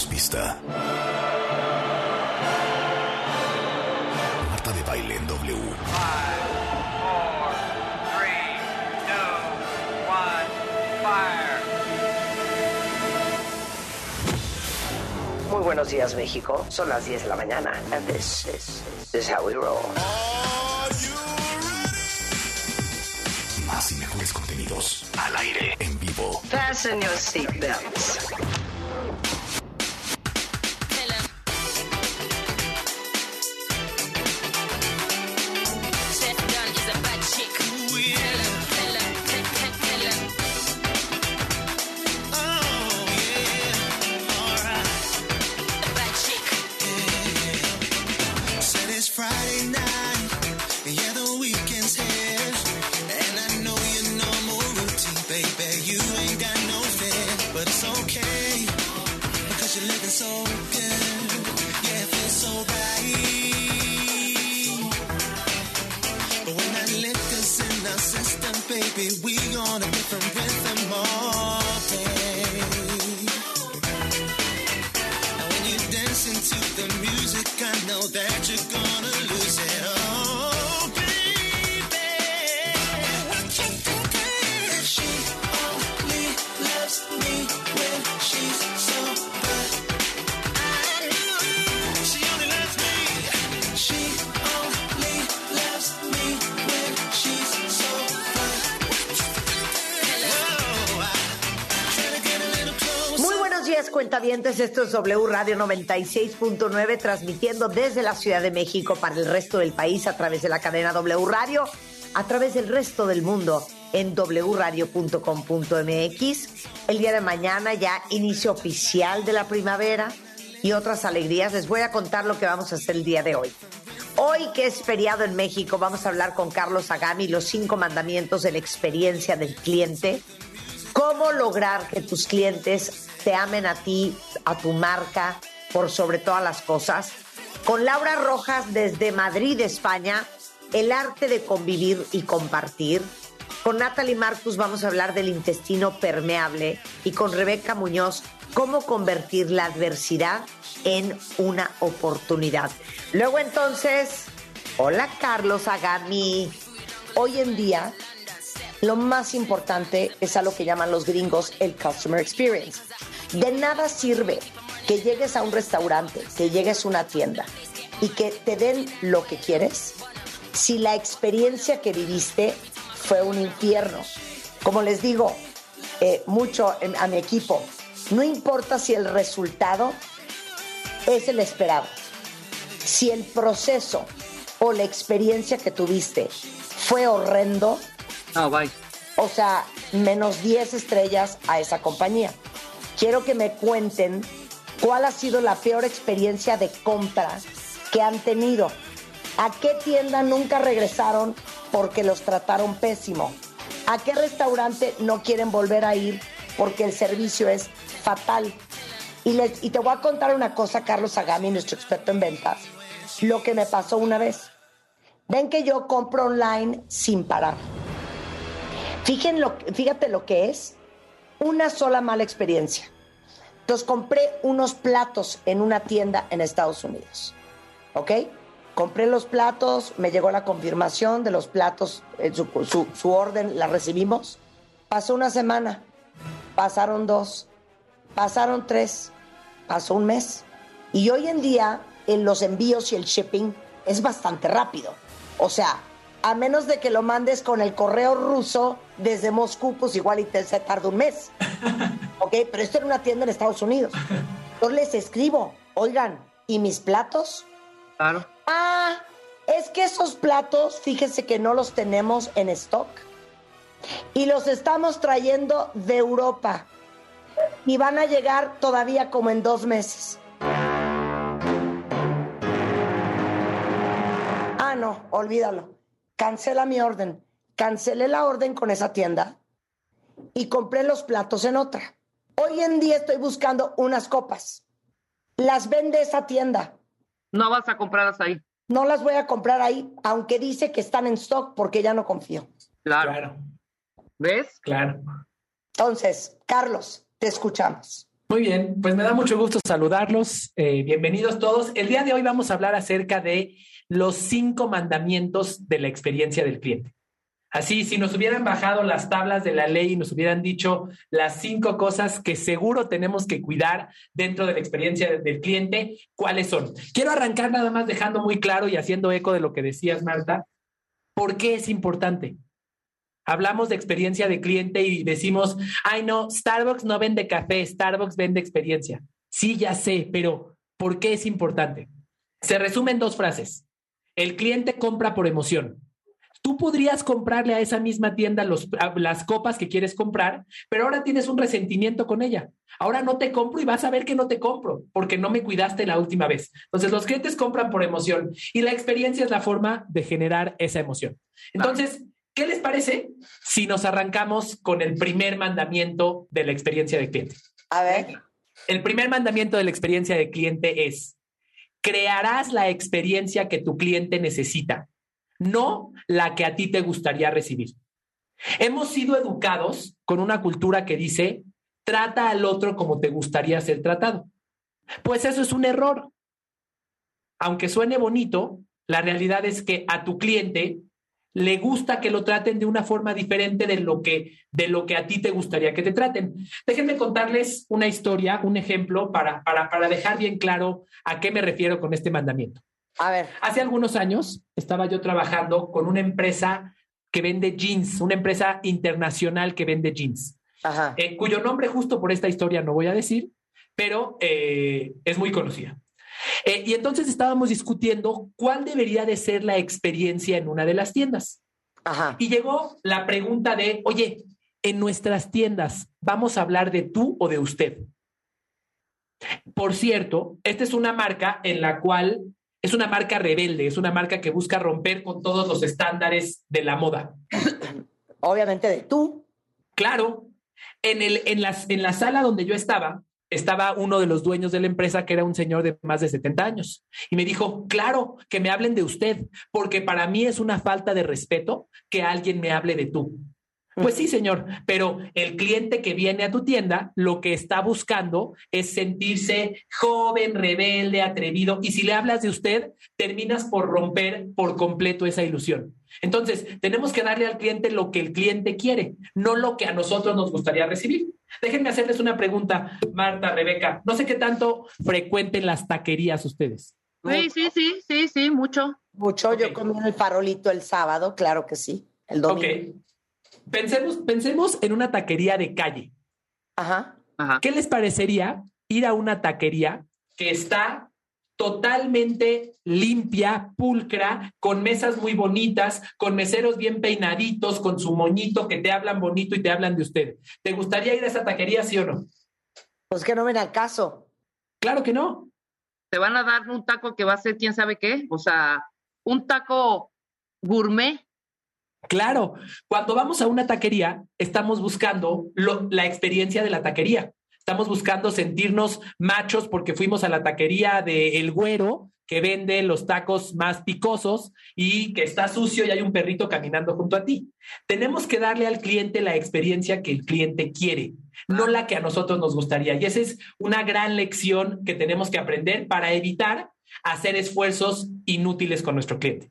damos pista. Marta de Baile en W. 5, 4, 3, 2, 1, fire. Muy buenos días, México. Son las 10 de la mañana. And this is how we roll. Más y mejores contenidos al aire, en vivo. Fasten your seatbelts. Cuentavientes, esto es W Radio 96.9, transmitiendo desde la Ciudad de México para el resto del país a través de la cadena W Radio, a través del resto del mundo en wradio.com.mx. El día de mañana ya inicio oficial de la primavera y otras alegrías. Les voy a contar lo que vamos a hacer el día de hoy. Hoy, que es feriado en México, vamos a hablar con Carlos Agami, los 5 mandamientos de la experiencia del cliente. Cómo lograr que tus clientes te amen a ti, a tu marca, por sobre todas las cosas. Con Laura Rojas desde Madrid, España, el arte de convivir y compartir. Con Natalie Marcus vamos a hablar del intestino permeable. Y con Rebeca Muñoz, cómo convertir la adversidad en una oportunidad. Luego entonces, hola Carlos Agami. Hoy en día, lo más importante es a lo que llaman los gringos el customer experience. De nada sirve que llegues a un restaurante, que llegues a una tienda y que te den lo que quieres si la experiencia que viviste fue un infierno. Como les digo mucho a mi equipo, no importa si el resultado es el esperado. Si el proceso o la experiencia que tuviste fue horrendo, bye. O sea, menos 10 estrellas a esa compañía. Quiero que me cuenten cuál ha sido la peor experiencia de compra que han tenido. ¿A qué tienda nunca regresaron porque los trataron pésimo? ¿A qué restaurante no quieren volver a ir porque el servicio es fatal? Y te voy a contar una cosa, Carlos Agami, nuestro experto en ventas, lo que me pasó una vez. Ven que yo compro online sin parar. Fíjate lo que es una sola mala experiencia. Entonces compré unos platos en una tienda en Estados Unidos, ¿ok? Compré los platos, me llegó la confirmación de los platos, su orden, la recibimos. Pasó una semana, pasaron 2, pasaron 3, pasó un mes. Y hoy en día los envíos y el shipping es bastante rápido. O sea, a menos de que lo mandes con el correo ruso desde Moscú, pues igual y se tarda un mes. ¿Ok? Pero esto era una tienda en Estados Unidos. Entonces les escribo, oigan, ¿y mis platos? Claro. Es que esos platos, fíjense que no los tenemos en stock. Y los estamos trayendo de Europa. Y van a llegar todavía como en 2 meses. No, olvídalo. Cancela mi orden. Cancelé la orden con esa tienda y compré los platos en otra. Hoy en día estoy buscando unas copas. Las vende esa tienda. No vas a comprarlas ahí. No las voy a comprar ahí, aunque dice que están en stock porque ya no confío. Claro. ¿Ves? Claro. Entonces, Carlos, te escuchamos. Muy bien, pues me da mucho gusto saludarlos. Bienvenidos todos. El día de hoy vamos a hablar acerca de los 5 mandamientos de la experiencia del cliente. Así, si nos hubieran bajado las tablas de la ley y nos hubieran dicho las 5 cosas que seguro tenemos que cuidar dentro de la experiencia del cliente, ¿cuáles son? Quiero arrancar nada más dejando muy claro y haciendo eco de lo que decías, Marta. ¿Por qué es importante? Hablamos de experiencia de cliente y decimos, ay no, Starbucks no vende café, Starbucks vende experiencia. Sí, ya sé, pero ¿por qué es importante? Se resume en 2 frases. El cliente compra por emoción. Tú podrías comprarle a esa misma tienda las copas que quieres comprar, pero ahora tienes un resentimiento con ella. Ahora no te compro y vas a ver que no te compro porque no me cuidaste la última vez. Entonces, los clientes compran por emoción y la experiencia es la forma de generar esa emoción. Entonces, ¿qué les parece si nos arrancamos con el primer mandamiento de la experiencia del cliente? A ver. El primer mandamiento de la experiencia del cliente es: crearás la experiencia que tu cliente necesita, no la que a ti te gustaría recibir. Hemos sido educados con una cultura que dice, trata al otro como te gustaría ser tratado. Pues eso es un error. Aunque suene bonito, la realidad es que a tu cliente le gusta que lo traten de una forma diferente de lo que a ti te gustaría que te traten. Déjenme contarles una historia, un ejemplo para dejar bien claro a qué me refiero con este mandamiento. A ver. Hace algunos años estaba yo trabajando con una empresa que vende jeans, una empresa internacional que vende jeans, cuyo nombre justo por esta historia no voy a decir, pero es muy conocida. Y entonces estábamos discutiendo cuál debería de ser la experiencia en una de las tiendas. Y llegó la pregunta de, oye, en nuestras tiendas, ¿vamos a hablar de tú o de usted? Por cierto, esta es una marca en la cual es una marca rebelde, es una marca que busca romper con todos los estándares de la moda. Obviamente de tú. Claro, en la sala donde yo estaba uno de los dueños de la empresa, que era un señor de más de 70 años. Y me dijo, claro, que me hablen de usted, porque para mí es una falta de respeto que alguien me hable de tú. Pues sí, señor, pero el cliente que viene a tu tienda lo que está buscando es sentirse joven, rebelde, atrevido, y si le hablas de usted, terminas por romper por completo esa ilusión. Entonces, tenemos que darle al cliente lo que el cliente quiere, no lo que a nosotros nos gustaría recibir. Déjenme hacerles una pregunta, Marta, Rebeca. No sé qué tanto frecuenten las taquerías ustedes. Sí, mucho. Mucho. Okay. Yo comí en el Farolito el sábado, claro que sí. El domingo. Ok. Pensemos en una taquería de calle. Ajá. ¿Qué les parecería ir a una taquería que está totalmente limpia, pulcra, con mesas muy bonitas, con meseros bien peinaditos, con su moñito, que te hablan bonito y te hablan de usted? ¿Te gustaría ir a esa taquería, sí o no? Pues que no ven al caso. Claro que no. Te van a dar un taco que va a ser quién sabe qué. O sea, un taco gourmet. Claro, cuando vamos a una taquería, estamos buscando la experiencia de la taquería. Estamos buscando sentirnos machos porque fuimos a la taquería de El Güero, que vende los tacos más picosos y que está sucio y hay un perrito caminando junto a ti. Tenemos que darle al cliente la experiencia que el cliente quiere, no la que a nosotros nos gustaría. Y esa es una gran lección que tenemos que aprender para evitar hacer esfuerzos inútiles con nuestro cliente.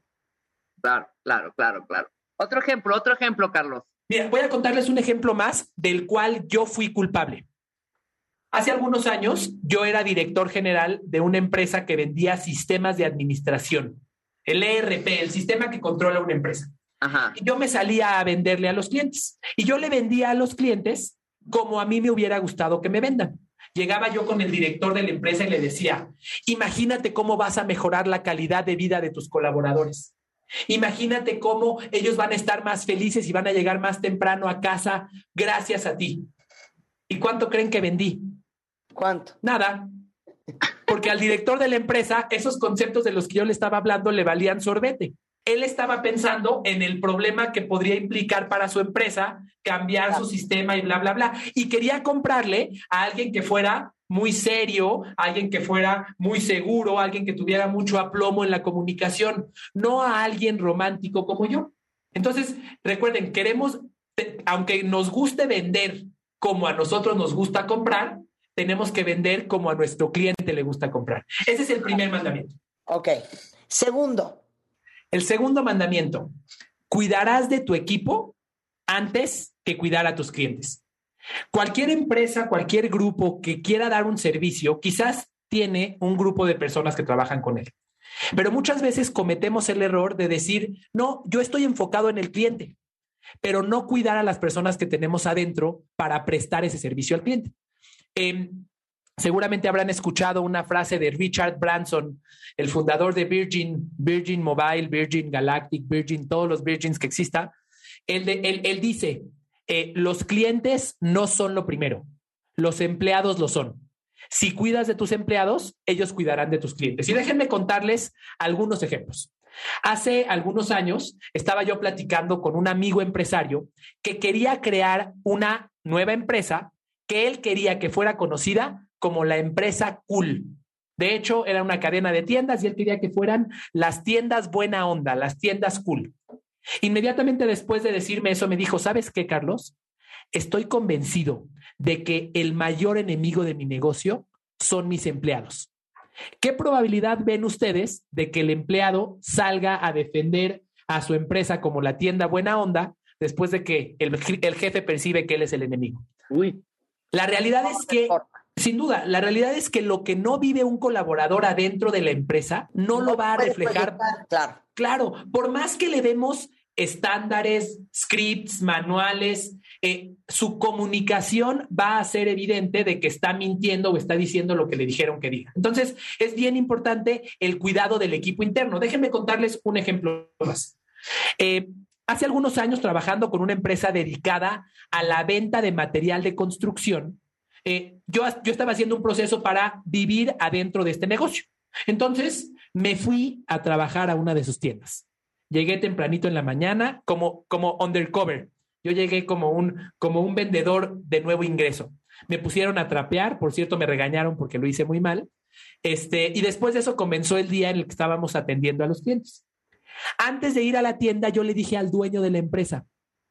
Claro. Otro ejemplo, Carlos. Mira, voy a contarles un ejemplo más del cual yo fui culpable. Hace algunos años, yo era director general de una empresa que vendía sistemas de administración, el ERP, el sistema que controla una empresa. Y yo me salía a venderle a los clientes. Y yo le vendía a los clientes como a mí me hubiera gustado que me vendan. Llegaba yo con el director de la empresa y le decía, imagínate cómo vas a mejorar la calidad de vida de tus colaboradores. Imagínate cómo ellos van a estar más felices y van a llegar más temprano a casa gracias a ti. ¿Y cuánto creen que vendí? ¿Cuánto? Nada. Porque al director de la empresa, esos conceptos de los que yo le estaba hablando le valían sorbete. Él estaba pensando en el problema que podría implicar para su empresa cambiar su sistema y bla, bla, bla. Y quería comprarle a alguien que fuera muy serio, alguien que fuera muy seguro, alguien que tuviera mucho aplomo en la comunicación, no a alguien romántico como yo. Entonces, recuerden, aunque nos guste vender como a nosotros nos gusta comprar, tenemos que vender como a nuestro cliente le gusta comprar. Ese es el primer mandamiento. Ok. Segundo. El segundo mandamiento, cuidarás de tu equipo antes que cuidar a tus clientes. Cualquier empresa, cualquier grupo que quiera dar un servicio, quizás tiene un grupo de personas que trabajan con él. Pero muchas veces cometemos el error de decir, no, yo estoy enfocado en el cliente, pero no cuidar a las personas que tenemos adentro para prestar ese servicio al cliente. Seguramente habrán escuchado una frase de Richard Branson, el fundador de Virgin Mobile, Virgin Galactic, Virgin, todos los Virgins que exista. Él dice, los clientes no son lo primero, los empleados lo son. Si cuidas de tus empleados, ellos cuidarán de tus clientes. Y déjenme contarles algunos ejemplos. Hace algunos años estaba yo platicando con un amigo empresario que quería crear una nueva empresa que él quería que fuera conocida como la empresa cool. De hecho, era una cadena de tiendas y él quería que fueran las tiendas buena onda, las tiendas cool. Inmediatamente después de decirme eso, me dijo, ¿sabes qué, Carlos? Estoy convencido de que el mayor enemigo de mi negocio son mis empleados. ¿Qué probabilidad ven ustedes de que el empleado salga a defender a su empresa como la tienda buena onda después de que el jefe percibe que él es el enemigo? Uy. La realidad es que, sin duda, la realidad es que lo que no vive un colaborador adentro de la empresa no lo va a reflejar. Claro, por más que le demos estándares, scripts, manuales, su comunicación va a ser evidente de que está mintiendo o está diciendo lo que le dijeron que diga. Entonces, es bien importante el cuidado del equipo interno. Déjenme contarles un ejemplo más. Hace algunos años, trabajando con una empresa dedicada a la venta de material de construcción, yo estaba haciendo un proceso para vivir adentro de este negocio. Entonces, me fui a trabajar a una de sus tiendas. Llegué tempranito en la mañana como undercover. Yo llegué como un vendedor de nuevo ingreso. Me pusieron a trapear, por cierto, me regañaron porque lo hice muy mal. Y después de eso comenzó el día en el que estábamos atendiendo a los clientes. Antes de ir a la tienda, yo le dije al dueño de la empresa,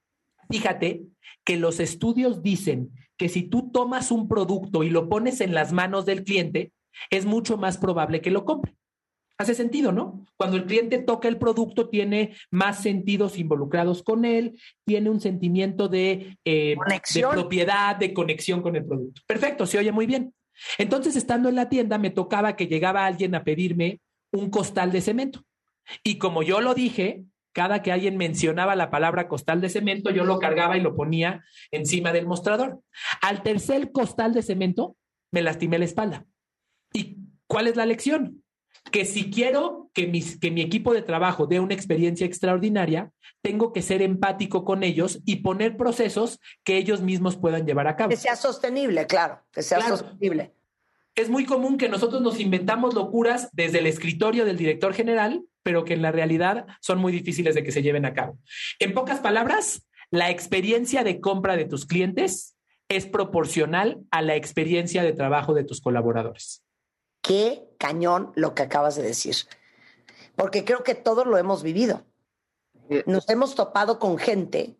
fíjate que los estudios dicen que si tú tomas un producto y lo pones en las manos del cliente, es mucho más probable que lo compre. Hace sentido, ¿no? Cuando el cliente toca el producto, tiene más sentidos involucrados con él, tiene un sentimiento de propiedad, de conexión con el producto. Perfecto, se oye muy bien. Entonces, estando en la tienda, me tocaba que llegaba alguien a pedirme un costal de cemento. Y como yo lo dije, cada que alguien mencionaba la palabra costal de cemento, yo lo cargaba y lo ponía encima del mostrador. Al tercer costal de cemento, me lastimé la espalda. ¿Y cuál es la lección? Que si quiero que mi equipo de trabajo dé una experiencia extraordinaria, tengo que ser empático con ellos y poner procesos que ellos mismos puedan llevar a cabo. Que sea sostenible, claro, que sea sostenible. Es muy común que nosotros nos inventamos locuras desde el escritorio del director general, pero que en la realidad son muy difíciles de que se lleven a cabo. En pocas palabras, la experiencia de compra de tus clientes es proporcional a la experiencia de trabajo de tus colaboradores. Qué cañón lo que acabas de decir. Porque creo que todos lo hemos vivido. Nos hemos topado con gente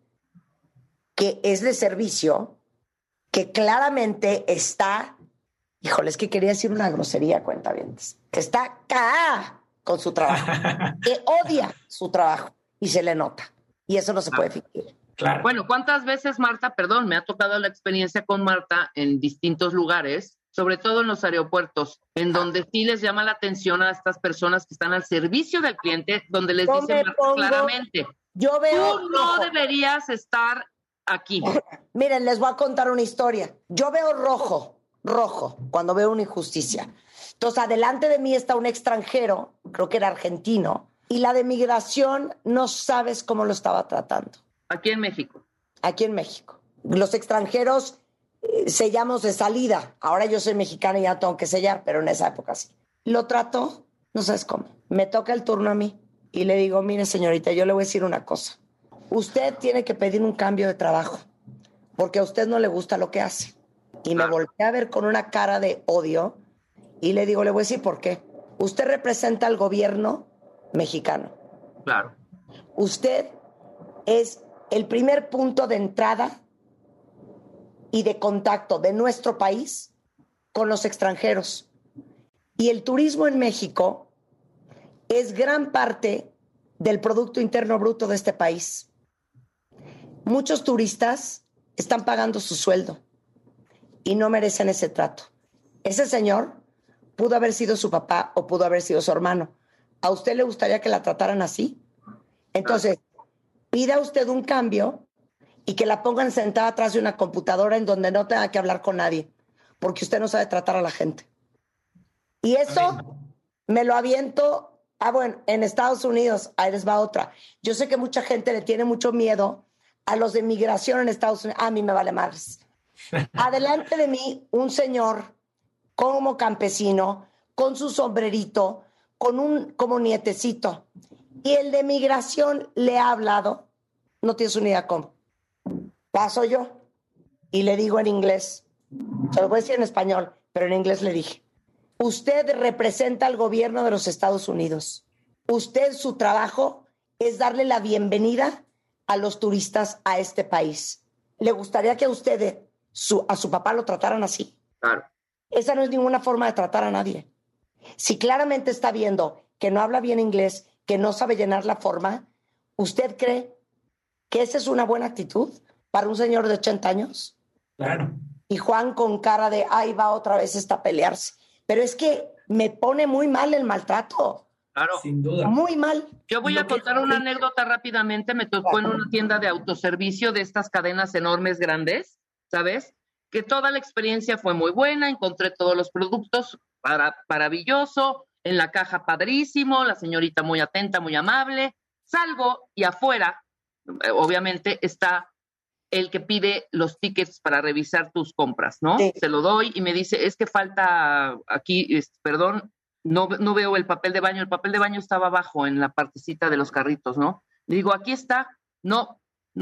que es de servicio, que claramente está, híjole, es que quería decir una grosería, cuentavientes, que está acá con su trabajo, que odia su trabajo y se le nota. Y eso no se puede fingir. Claro. Bueno, ¿cuántas veces, Marta? Perdón, me ha tocado la experiencia con Marta en distintos lugares, sobre todo en los aeropuertos, en donde sí les llama la atención a estas personas que están al servicio del cliente, donde les dicen claramente, yo veo tú no deberías estar aquí. Miren, les voy a contar una historia. Yo veo rojo cuando veo una injusticia. Entonces, adelante de mí está un extranjero, creo que era argentino, y la de migración no sabes cómo lo estaba tratando. Aquí en México. Aquí en México. Los extranjeros sellamos de salida. Ahora yo soy mexicana y ya tengo que sellar, pero en esa época sí. Lo trato, no sabes cómo. Me toca el turno a mí y le digo, mire señorita, yo le voy a decir una cosa. Usted tiene que pedir un cambio de trabajo porque a usted no le gusta lo que hace. Y me volteé a ver con una cara de odio y le digo, le voy a decir por qué. Usted representa al gobierno mexicano. Claro. Usted es el primer punto de entrada y de contacto de nuestro país con los extranjeros. Y el turismo en México es gran parte del Producto Interno Bruto de este país. Muchos turistas están pagando su sueldo y no merecen ese trato. Ese señor pudo haber sido su papá o pudo haber sido su hermano. ¿A usted le gustaría que la trataran así? Entonces, pida usted un cambio y que la pongan sentada atrás de una computadora en donde no tenga que hablar con nadie, porque usted no sabe tratar a la gente. Y eso me lo aviento. Bueno, en Estados Unidos, ahí les va otra. Yo sé que mucha gente le tiene mucho miedo a los de migración en Estados Unidos. A mí me vale madres. Adelante de mí, un señor como campesino, con su sombrerito, con un como nietecito. Y el de migración le ha hablado, no tienes una idea cómo. Paso yo y le digo en inglés, se lo voy a decir en español, pero en inglés le dije: usted representa al gobierno de los Estados Unidos. Usted, su trabajo es darle la bienvenida a los turistas a este país. ¿Le gustaría que a usted, a su papá, lo trataran así? Claro. Esa no es ninguna forma de tratar a nadie. Si claramente está viendo que no habla bien inglés, que no sabe llenar la forma, ¿usted cree que esa es una buena actitud para un señor de 80 años? Claro. Y Juan con cara de, ahí va otra vez a pelearse. Pero es que me pone muy mal el maltrato. Claro. Sin duda. Muy mal. Yo voy a contar una anécdota rápidamente. Me tocó en una tienda de autoservicio de estas cadenas enormes, grandes, ¿sabes? Que toda la experiencia fue muy buena. Encontré todos los productos, maravilloso. En la caja, padrísimo. La señorita muy atenta, muy amable. Salgo y afuera, obviamente, está el que pide los tickets para revisar tus compras, ¿no? Sí. Se lo doy y me dice, es que falta aquí, perdón, no veo el papel de baño. El papel de baño estaba abajo en la partecita de los carritos, ¿no? Le digo, aquí está. No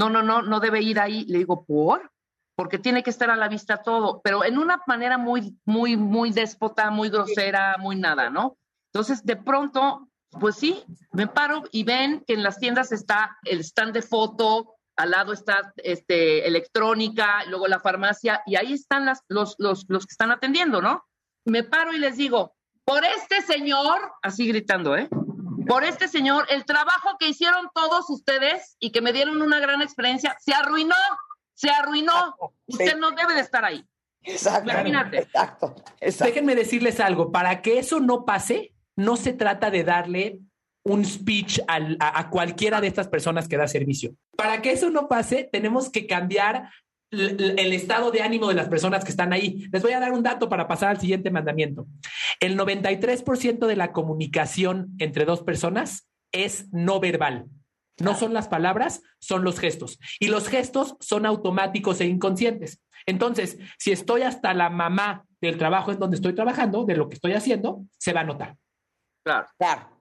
debe ir ahí. Le digo, porque tiene que estar a la vista todo, pero en una manera muy, muy, muy déspota, muy grosera, muy nada, ¿no? Entonces, de pronto, pues sí, me paro y ven que en las tiendas está el stand de foto, al lado está electrónica, luego la farmacia, y ahí están los que están atendiendo, ¿no? Me paro y les digo, por este señor, así gritando, por este señor, el trabajo que hicieron todos ustedes y que me dieron una gran experiencia, se arruinó. Usted no debe de estar ahí. Exacto. Imagínate. Exacto. Déjenme decirles algo, para que eso no pase, no se trata de darle un speech a cualquiera de estas personas que da servicio. Para que eso no pase, tenemos que cambiar el estado de ánimo de las personas que están ahí. Les voy a dar un dato para pasar al siguiente mandamiento. El 93% de la comunicación entre dos personas es no verbal. No son las palabras, son los gestos. Y los gestos son automáticos e inconscientes. Entonces, si estoy hasta la mamá del trabajo en donde estoy trabajando, de lo que estoy haciendo, se va a notar. Claro.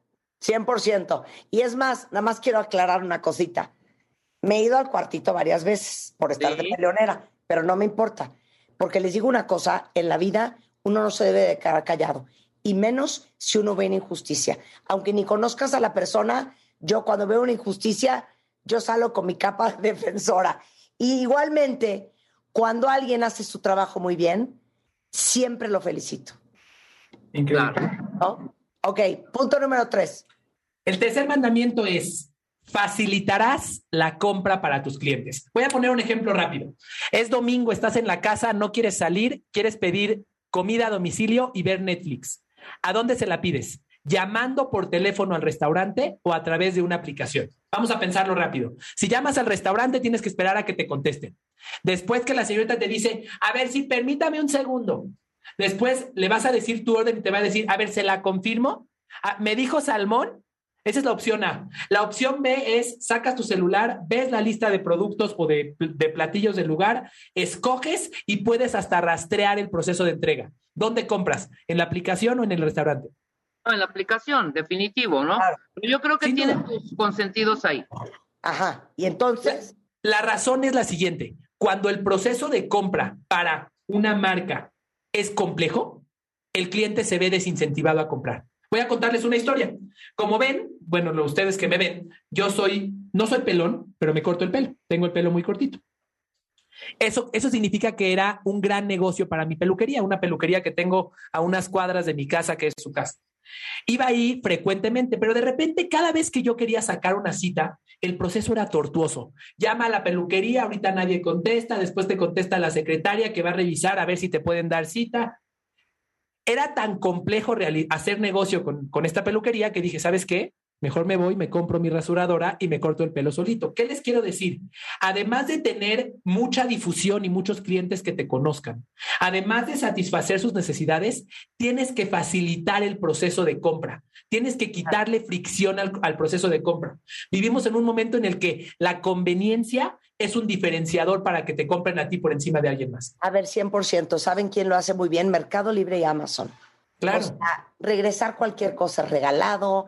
100%. Y es más, nada más quiero aclarar una cosita. Me he ido al cuartito varias veces por estar de peleonera, pero no me importa. Porque les digo una cosa, en la vida uno no se debe de quedar callado. Y menos si uno ve una injusticia. Aunque ni conozcas a la persona, yo cuando veo una injusticia, yo salgo con mi capa defensora. Y igualmente, cuando alguien hace su trabajo muy bien, siempre lo felicito. Increíble. ¿No? Ok, punto número 3. El tercer mandamiento es: facilitarás la compra para tus clientes. Voy a poner un ejemplo rápido. Es domingo, estás en la casa, no quieres salir, quieres pedir comida a domicilio y ver Netflix. ¿A dónde se la pides? ¿Llamando por teléfono al restaurante o a través de una aplicación? Vamos a pensarlo rápido. Si llamas al restaurante, tienes que esperar a que te contesten. Después que la señorita te dice, a ver, sí, permítame un segundo. Después le vas a decir tu orden y te va a decir, a ver, ¿se la confirmo? ¿Me dijo salmón? Esa es la opción A. La opción B es, sacas tu celular, ves la lista de productos o de platillos del lugar, escoges y puedes hasta rastrear el proceso de entrega. ¿Dónde compras? ¿En la aplicación o en el restaurante? No, en la aplicación, definitivo, ¿no? Claro. Pero yo creo que tienen tus consentidos ahí. Ajá. Y entonces... La razón es la siguiente. Cuando el proceso de compra para una marca es complejo, el cliente se ve desincentivado a comprar. Voy a contarles una historia. Como ven, bueno, ustedes que me ven, no soy pelón, pero me corto el pelo. Tengo el pelo muy cortito. Eso significa que era un gran negocio para mi peluquería, una peluquería que tengo a unas cuadras de mi casa, que es su casa. Iba ahí frecuentemente, pero de repente cada vez que yo quería sacar una cita, el proceso era tortuoso. Llama a la peluquería, ahorita nadie contesta, después te contesta la secretaria que va a revisar a ver si te pueden dar cita. Era tan complejo hacer negocio con esta peluquería que dije, ¿sabes qué? Mejor me voy, me compro mi rasuradora y me corto el pelo solito. ¿Qué les quiero decir? Además de tener mucha difusión y muchos clientes que te conozcan, además de satisfacer sus necesidades, tienes que facilitar el proceso de compra. Tienes que quitarle fricción al proceso de compra. Vivimos en un momento en el que la conveniencia es un diferenciador para que te compren a ti por encima de alguien más. A ver, 100%. ¿Saben quién lo hace muy bien? Mercado Libre y Amazon. Claro. O sea, regresar cualquier cosa regalado.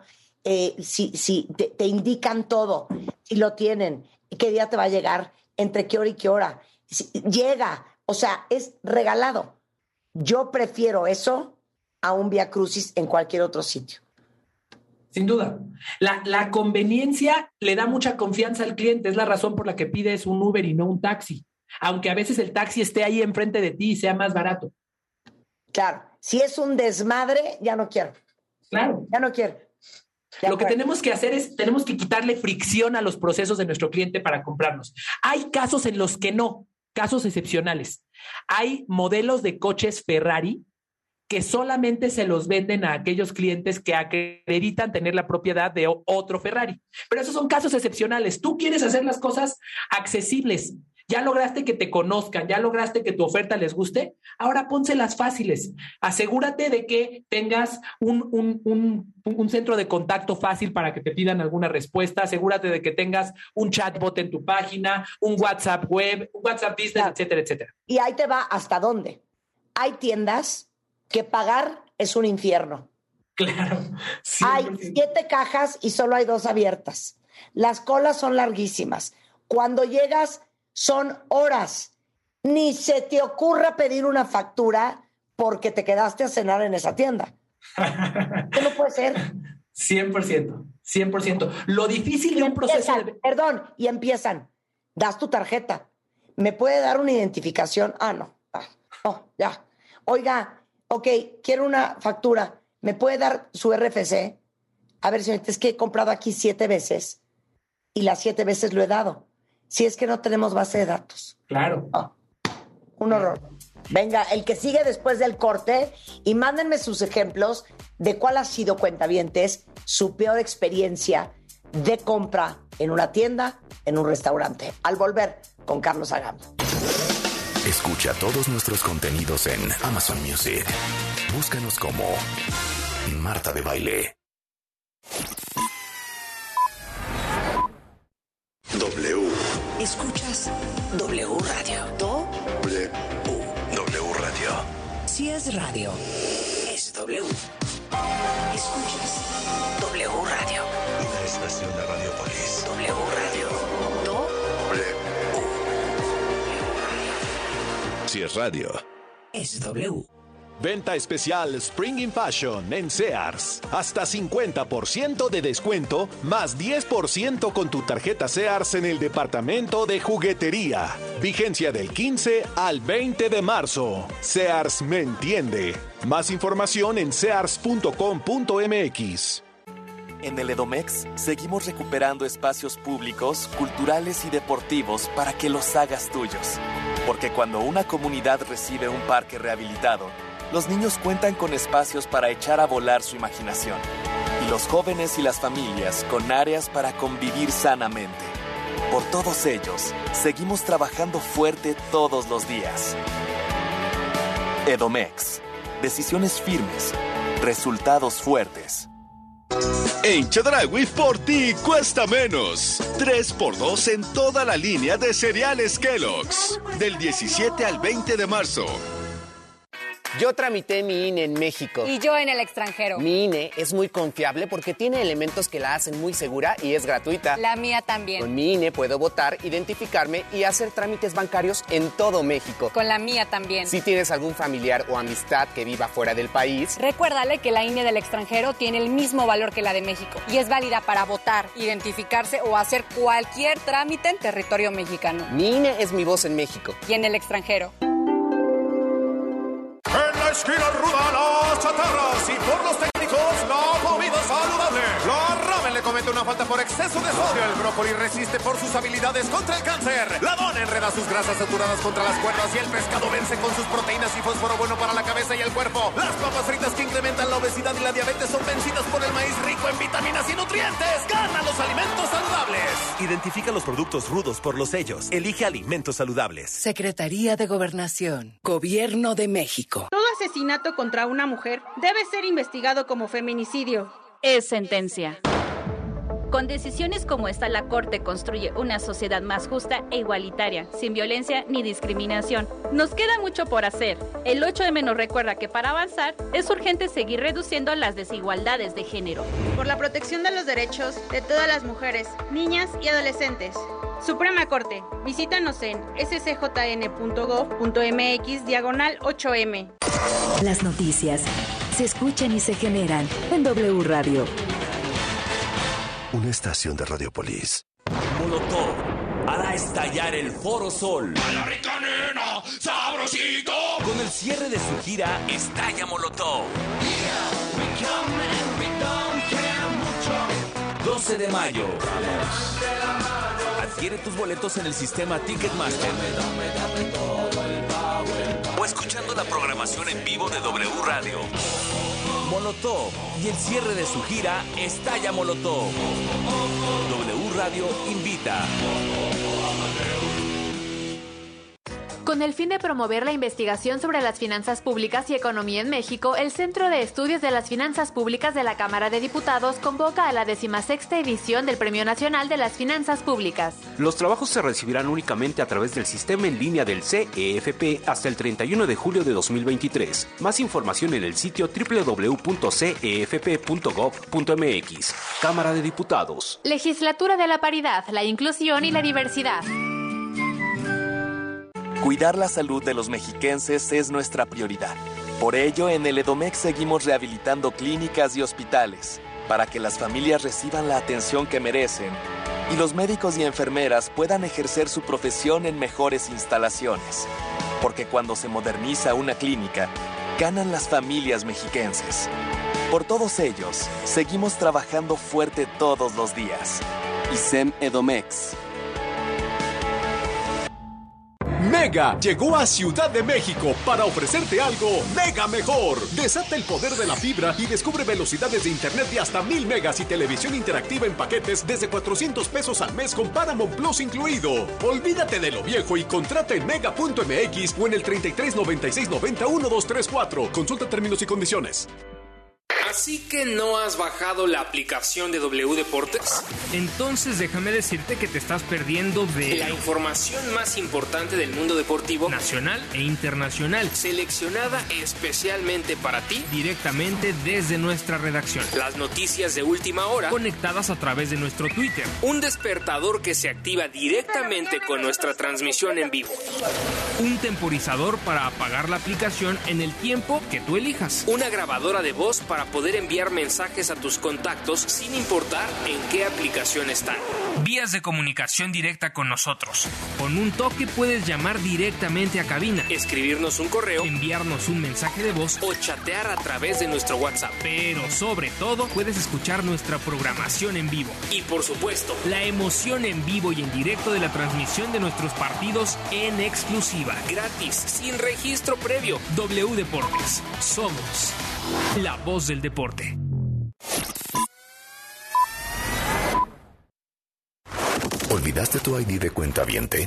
Si te indican todo, si lo tienen, qué día te va a llegar, entre qué hora y qué hora, si llega, o sea, es regalado. Yo prefiero eso a un Vía Crucis en cualquier otro sitio. Sin duda. La conveniencia le da mucha confianza al cliente, es la razón por la que pides un Uber y no un taxi, aunque a veces el taxi esté ahí enfrente de ti y sea más barato. Claro, si es un desmadre, ya no quiero. Claro. Ya no quiero. Lo que tenemos que hacer es, tenemos que quitarle fricción a los procesos de nuestro cliente para comprarnos. Hay casos en los que no, casos excepcionales. Hay modelos de coches Ferrari que solamente se los venden a aquellos clientes que acreditan tener la propiedad de otro Ferrari. Pero esos son casos excepcionales. Tú quieres hacer las cosas accesibles. Ya lograste que te conozcan, ya lograste que tu oferta les guste. Ahora pónselas fáciles. Asegúrate de que tengas un centro de contacto fácil para que te pidan alguna respuesta. Asegúrate de que tengas un chatbot en tu página, un WhatsApp web, un WhatsApp Business, claro, etcétera, etcétera. Y ahí te va hasta dónde. Hay tiendas que pagar es un infierno. Claro. 100%. Hay 7 cajas y solo hay 2 abiertas. Las colas son larguísimas. Cuando llegas son horas. Ni se te ocurra pedir una factura porque te quedaste a cenar en esa tienda. ¿Qué no puede ser? 100%, 100%. Lo difícil de un proceso de... Perdón, y empiezan. Das tu tarjeta. ¿Me puede dar una identificación? No. No, ya. Oiga, ok, quiero una factura. ¿Me puede dar su RFC? A ver, señorita, es que he comprado aquí 7 veces y las 7 veces lo he dado. Si es que no tenemos base de datos. Claro. Un horror. Venga, el que sigue después del corte y mándenme sus ejemplos de cuál ha sido, cuentavientes, su peor experiencia de compra en una tienda, en un restaurante. Al volver con Carlos Agami. Escucha todos nuestros contenidos en Amazon Music. Búscanos como Marta de Baile. W. Escuchas W Radio. W Radio. Si es radio, es W. Escuchas W Radio. Una estación de Radiopolis. W Radio. W. Si es radio, es W. Venta especial Spring in Fashion en Sears. Hasta 50% de descuento, más 10% con tu tarjeta Sears en el departamento de juguetería. Vigencia del 15 al 20 de marzo. Sears me entiende. Más información en sears.com.mx. En el Edomex seguimos recuperando espacios públicos, culturales y deportivos para que los hagas tuyos. Porque cuando una comunidad recibe un parque rehabilitado, los niños cuentan con espacios para echar a volar su imaginación. Y los jóvenes y las familias con áreas para convivir sanamente. Por todos ellos, seguimos trabajando fuerte todos los días. Edomex. Decisiones firmes. Resultados fuertes. En Chedraui por ti cuesta menos. 3x2 en toda la línea de cereales Kellogg's. Del 17 al 20 de marzo. Yo tramité mi INE en México. Y yo en el extranjero. Mi INE es muy confiable porque tiene elementos que la hacen muy segura y es gratuita. La mía también. Con mi INE puedo votar, identificarme y hacer trámites bancarios en todo México. Con la mía también. Si tienes algún familiar o amistad que viva fuera del país, recuérdale que la INE del extranjero tiene el mismo valor que la de México y es válida para votar, identificarse o hacer cualquier trámite en territorio mexicano. Mi INE es mi voz en México. Y en el extranjero. En la esquina ruda las chatarras y por los técnicos la comida saludable. La ramen le comete una falta por exceso de sodio. El brócoli resiste por sus habilidades contra el cáncer. La dona enreda sus grasas saturadas contra las cuerdas y el pescado vence con sus proteínas y fósforo bueno para la cabeza y el cuerpo. Las papas fritas que incrementan la obesidad y la diabetes son vencidas por el maíz rico en vitaminas y nutrientes. ¡Gana los alimentos saludables! Identifica los productos rudos por los sellos. Elige alimentos saludables. Secretaría de Gobernación. Gobierno de México. Todo asesinato contra una mujer debe ser investigado como feminicidio. Es sentencia. Con decisiones como esta, la Corte construye una sociedad más justa e igualitaria, sin violencia ni discriminación. Nos queda mucho por hacer. El 8M nos recuerda que para avanzar es urgente seguir reduciendo las desigualdades de género. Por la protección de los derechos de todas las mujeres, niñas y adolescentes. Suprema Corte, visítanos en scjn.gov.mx/8M. Las noticias se escuchan y se generan en W Radio. Una estación de Radiopolis. Molotov hará estallar el Foro Sol. ¡A la rica nena, sabrosito! Con el cierre de su gira, Estalla Molotov. 12 de mayo. Adquiere tus boletos en el sistema Ticketmaster o escuchando la programación en vivo de W Radio. Molotov y el cierre de su gira Estalla Molotov. W Radio invita. Con el fin de promover la investigación sobre las finanzas públicas y economía en México, el Centro de Estudios de las Finanzas Públicas de la Cámara de Diputados convoca a la 16ª edición del Premio Nacional de las Finanzas Públicas. Los trabajos se recibirán únicamente a través del sistema en línea del CEFP hasta el 31 de julio de 2023. Más información en el sitio www.cefp.gov.mx. Cámara de Diputados. Legislatura de la Paridad, la Inclusión y la Diversidad. Cuidar la salud de los mexiquenses es nuestra prioridad. Por ello, en el Edomex seguimos rehabilitando clínicas y hospitales para que las familias reciban la atención que merecen y los médicos y enfermeras puedan ejercer su profesión en mejores instalaciones. Porque cuando se moderniza una clínica, ganan las familias mexiquenses. Por todos ellos, seguimos trabajando fuerte todos los días. ISEM Edomex. Mega llegó a Ciudad de México para ofrecerte algo mega mejor. Desata el poder de la fibra y descubre velocidades de internet de hasta 1000 megas y televisión interactiva en paquetes desde 400 pesos al mes con Paramount Plus incluido. Olvídate de lo viejo y contrata en mega.mx o en el 33 96 90 1234. Consulta términos y condiciones. ¿Así que no has bajado la aplicación de W Deportes? Entonces déjame decirte que te estás perdiendo de la información más importante del mundo deportivo nacional e internacional, seleccionada especialmente para ti, directamente desde nuestra redacción. Las noticias de última hora conectadas a través de nuestro Twitter. Un despertador que se activa directamente con nuestra transmisión en vivo. Un temporizador para apagar la aplicación en el tiempo que tú elijas. Una grabadora de voz para poder enviar mensajes a tus contactos sin importar en qué aplicación están. Vías de comunicación directa con nosotros. Con un toque puedes llamar directamente a cabina, escribirnos un correo, enviarnos un mensaje de voz o chatear a través de nuestro WhatsApp. Pero sobre todo puedes escuchar nuestra programación en vivo. Y por supuesto, la emoción en vivo y en directo de la transmisión de nuestros partidos en exclusiva, gratis, sin registro previo. W Deportes. Somos la voz del deporte. ¿Olvidaste tu ID de cuentaviente?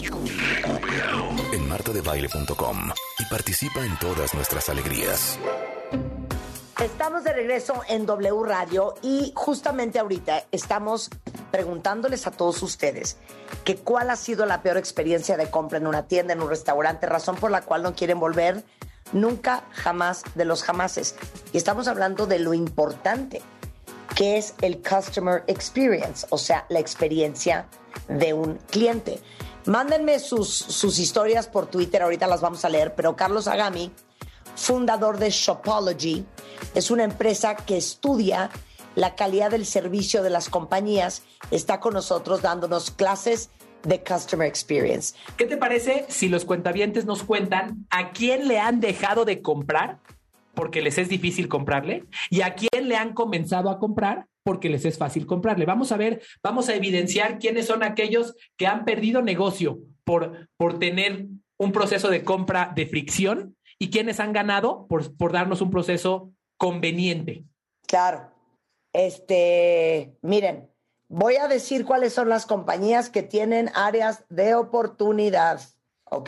En martadebaile.com y participa en todas nuestras alegrías. Estamos de regreso en W Radio y justamente ahorita estamos preguntándoles a todos ustedes que cuál ha sido la peor experiencia de compra en una tienda, en un restaurante, razón por la cual no quieren volver. Nunca, jamás de los jamases. Y estamos hablando de lo importante, que es el customer experience, o sea, la experiencia de un cliente. Mándenme sus historias por Twitter, ahorita las vamos a leer, pero Carlos Agami, fundador de Shopology, es una empresa que estudia la calidad del servicio de las compañías, está con nosotros dándonos clases de Customer Experience. ¿Qué te parece si los cuentavientes nos cuentan a quién le han dejado de comprar porque les es difícil comprarle y a quién le han comenzado a comprar porque les es fácil comprarle? Vamos a evidenciar quiénes son aquellos que han perdido negocio por tener un proceso de compra de fricción y quiénes han ganado por darnos un proceso conveniente. Claro. Miren, voy a decir cuáles son las compañías que tienen áreas de oportunidad, ¿ok?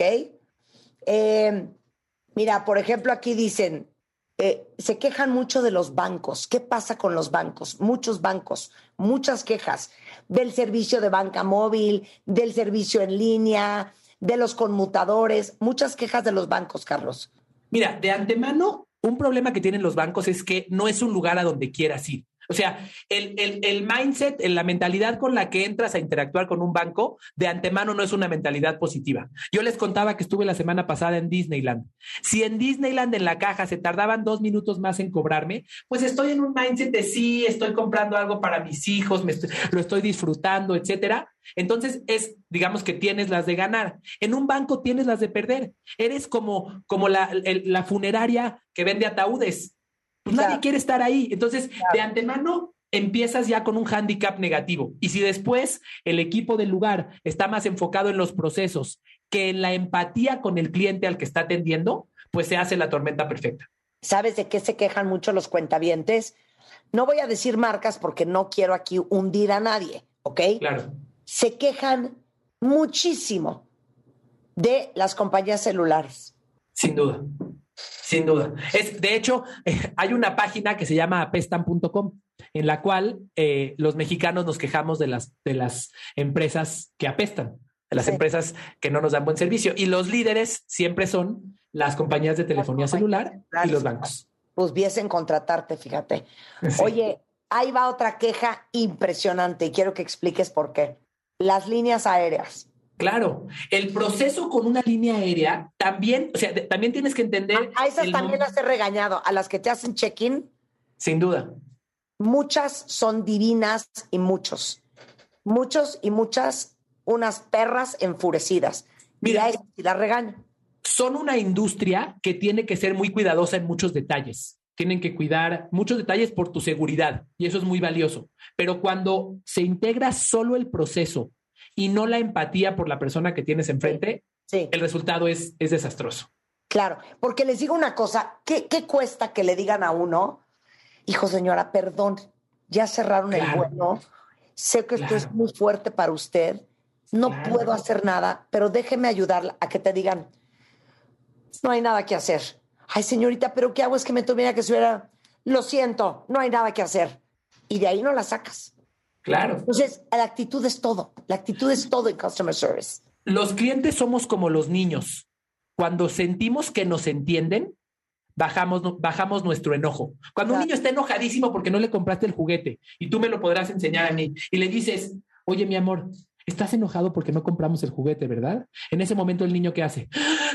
Mira, por ejemplo, aquí dicen, se quejan mucho de los bancos. ¿Qué pasa con los bancos? Muchos bancos, muchas quejas del servicio de banca móvil, del servicio en línea, de los conmutadores, muchas quejas de los bancos, Carlos. Mira, de antemano, un problema que tienen los bancos es que no es un lugar a donde quieras ir. O sea, el mindset, la mentalidad con la que entras a interactuar con un banco, de antemano no es una mentalidad positiva. Yo les contaba que estuve la semana pasada en Disneyland. Si en Disneyland en la caja se tardaban 2 minutos más en cobrarme, pues estoy en un mindset de sí, estoy comprando algo para mis hijos, lo estoy disfrutando, etcétera. Entonces digamos que tienes las de ganar. En un banco tienes las de perder. Eres como la funeraria que vende ataúdes. Pues nadie quiere estar ahí. Entonces, de antemano, empiezas ya con un hándicap negativo. Y si después el equipo del lugar está más enfocado en los procesos que en la empatía con el cliente al que está atendiendo, pues se hace la tormenta perfecta. ¿Sabes de qué se quejan mucho los cuentavientes? No voy a decir marcas porque no quiero aquí hundir a nadie, ¿ok? Claro. Se quejan muchísimo de las compañías celulares. Sin duda. Sin duda. De hecho, hay una página que se llama apestan.com en la cual los mexicanos nos quejamos de las empresas que apestan, de las empresas que no nos dan buen servicio. Y los líderes siempre son las compañías de telefonía celular y los bancos. Pues viesen contratarte, fíjate. Sí. Oye, ahí va otra queja impresionante y quiero que expliques por qué. Las líneas aéreas. Claro, el proceso con una línea aérea también, o sea, también tienes que entender... A esas también las he regañado, a las que te hacen check-in. Sin duda. Muchas son divinas y muchos y muchas, unas perras enfurecidas. Mira, y las regañan. Son una industria que tiene que ser muy cuidadosa en muchos detalles. Tienen que cuidar muchos detalles por tu seguridad y eso es muy valioso. Pero cuando se integra solo el proceso y no la empatía por la persona que tienes enfrente, sí. El resultado es desastroso. Claro, porque les digo una cosa, ¿qué cuesta que le digan a uno, hijo señora, perdón, ya cerraron el vuelo, sé que esto es muy fuerte para usted, no puedo hacer nada, pero déjeme ayudarla a que te digan, no hay nada que hacer. Ay, señorita, ¿pero qué hago? Es que me tuviera que subir lo siento, no hay nada que hacer. Y de ahí no la sacas. Claro. Entonces, la actitud es todo. La actitud es todo en customer service. Los clientes somos como los niños. Cuando sentimos que nos entienden, bajamos nuestro enojo. Cuando un niño está enojadísimo porque no le compraste el juguete, y tú me lo podrás enseñar a mí, y le dices, oye, mi amor, estás enojado porque no compramos el juguete, ¿verdad? En ese momento el niño, ¿qué hace?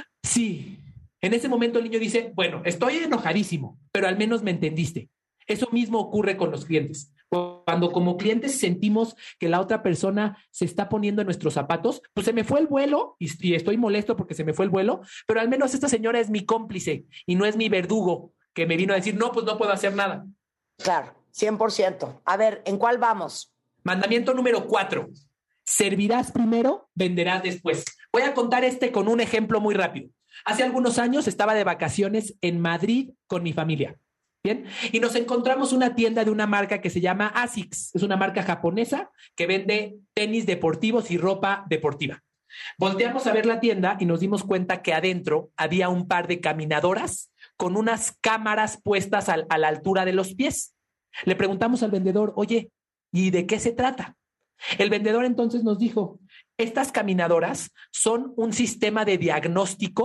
Sí. En ese momento el niño dice, bueno, estoy enojadísimo, pero al menos me entendiste. Eso mismo ocurre con los clientes. Cuando como clientes sentimos que la otra persona se está poniendo en nuestros zapatos, pues se me fue el vuelo y estoy molesto porque se me fue el vuelo, pero al menos esta señora es mi cómplice y no es mi verdugo que me vino a decir, no, pues no puedo hacer nada. Claro, 100%. A ver, ¿en cuál vamos? Mandamiento número 4. Servirás primero, venderás después. Voy a contar con un ejemplo muy rápido. Hace algunos años estaba de vacaciones en Madrid con mi familia. Bien, y nos encontramos una tienda de una marca que se llama ASICS. Es una marca japonesa que vende tenis deportivos y ropa deportiva. Volteamos a ver la tienda y nos dimos cuenta que adentro había un par de caminadoras con unas cámaras puestas a la altura de los pies. Le preguntamos al vendedor, oye, ¿y de qué se trata? El vendedor entonces nos dijo, estas caminadoras son un sistema de diagnóstico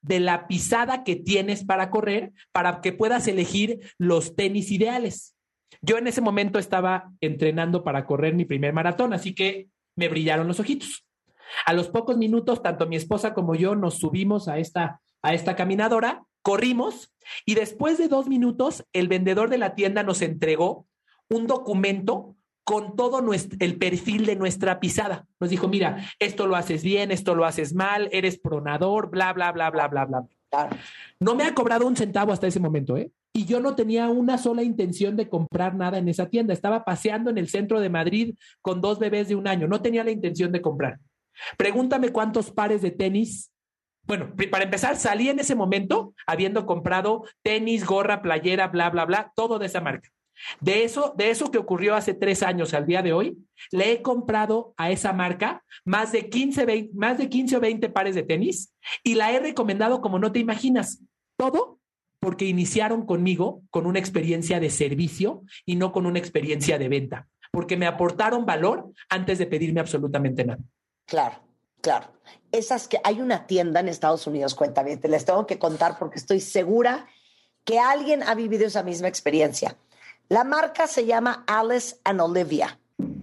de la pisada que tienes para correr para que puedas elegir los tenis ideales. Yo en ese momento estaba entrenando para correr mi primer maratón, así que me brillaron los ojitos. A los pocos minutos, tanto mi esposa como yo nos subimos a esta caminadora, corrimos y después de 2 minutos el vendedor de la tienda nos entregó un documento con todo el perfil de nuestra pisada. Nos dijo, mira, esto lo haces bien, esto lo haces mal, eres pronador, bla, bla, bla, bla, bla, bla. Claro. No me ha cobrado un centavo hasta ese momento, ¿eh? Y yo no tenía una sola intención de comprar nada en esa tienda. Estaba paseando en el centro de Madrid con 2 bebés de 1 año. No tenía la intención de comprar. Pregúntame cuántos pares de tenis. Bueno, para empezar, salí en ese momento habiendo comprado tenis, gorra, playera, bla, bla, bla, todo de esa marca. De eso que ocurrió hace 3 años al día de hoy, le he comprado a esa marca más de 15 o 20 pares de tenis y la he recomendado como no te imaginas. Todo porque iniciaron conmigo con una experiencia de servicio y no con una experiencia de venta, porque me aportaron valor antes de pedirme absolutamente nada. Claro. Esas que hay una tienda en Estados Unidos, cuéntame, te les tengo que contar porque estoy segura que alguien ha vivido esa misma experiencia. La marca se llama Alice and Olivia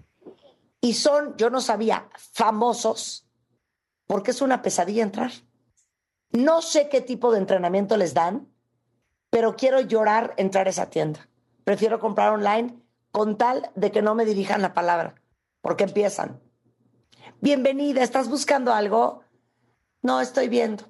y son, yo no sabía, famosos porque es una pesadilla entrar. No sé qué tipo de entrenamiento les dan, pero quiero llorar entrar a esa tienda. Prefiero comprar online con tal de que no me dirijan la palabra, porque empiezan. Bienvenida, ¿estás buscando algo? No, estoy viendo.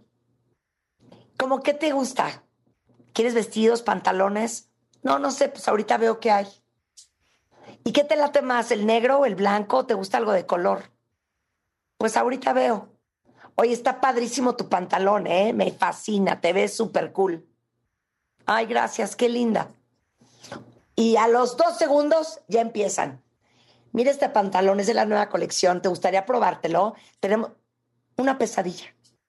¿Cómo qué te gusta? ¿Quieres vestidos, pantalones? No sé, pues ahorita veo qué hay. ¿Y qué te late más, el negro o el blanco? ¿Te gusta algo de color? Pues ahorita veo. Oye, está padrísimo tu pantalón, ¿eh? Me fascina, te ves súper cool. Ay, gracias, qué linda. Y a los 2 segundos ya empiezan. Mira este pantalón, es de la nueva colección, ¿te gustaría probártelo? Tenemos una pesadilla.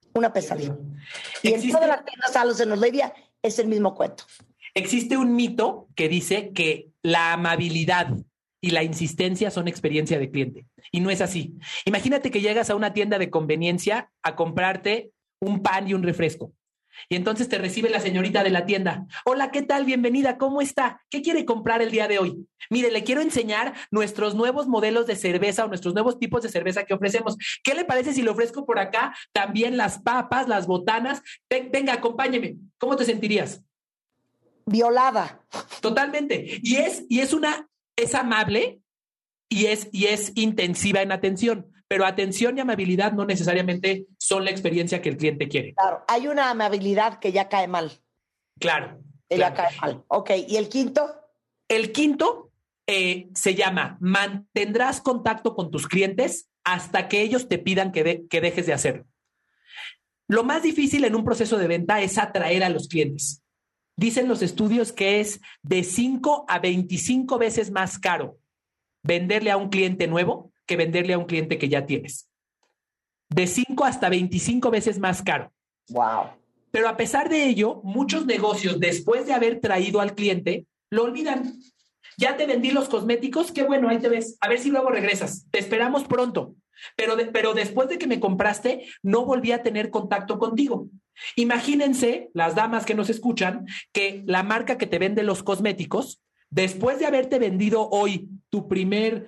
Y en todas las tiendas Alice and Olivia es el mismo cuento. Existe un mito que dice que la amabilidad y la insistencia son experiencia de cliente. Y no es así. Imagínate que llegas a una tienda de conveniencia a comprarte un pan y un refresco. Y entonces te recibe la señorita de la tienda. Hola, ¿qué tal? Bienvenida, ¿cómo está? ¿Qué quiere comprar el día de hoy? Mire, le quiero enseñar nuestros nuevos modelos de cerveza o nuestros nuevos tipos de cerveza que ofrecemos. ¿Qué le parece si le ofrezco por acá también las papas, las botanas? Venga, acompáñeme. ¿Cómo te sentirías? Violada. Totalmente. Y es amable y es intensiva en atención. Pero atención y amabilidad no necesariamente son la experiencia que el cliente quiere. Claro, hay una amabilidad que ya cae mal. Claro. Ya cae mal. Ok, ¿y el quinto? El quinto se llama mantendrás contacto con tus clientes hasta que ellos te pidan que dejes de hacerlo. Lo más difícil en un proceso de venta es atraer a los clientes. Dicen los estudios que es de 5 a 25 veces más caro venderle a un cliente nuevo que venderle a un cliente que ya tienes. De 5 hasta 25 veces más caro. Wow. Pero a pesar de ello, muchos negocios, después de haber traído al cliente, lo olvidan. Ya te vendí los cosméticos, qué bueno, ahí te ves. A ver si luego regresas. Te esperamos pronto. Pero después de que me compraste, no volví a tener contacto contigo. Imagínense, las damas que nos escuchan, que la marca que te vende los cosméticos, después de haberte vendido hoy tu primer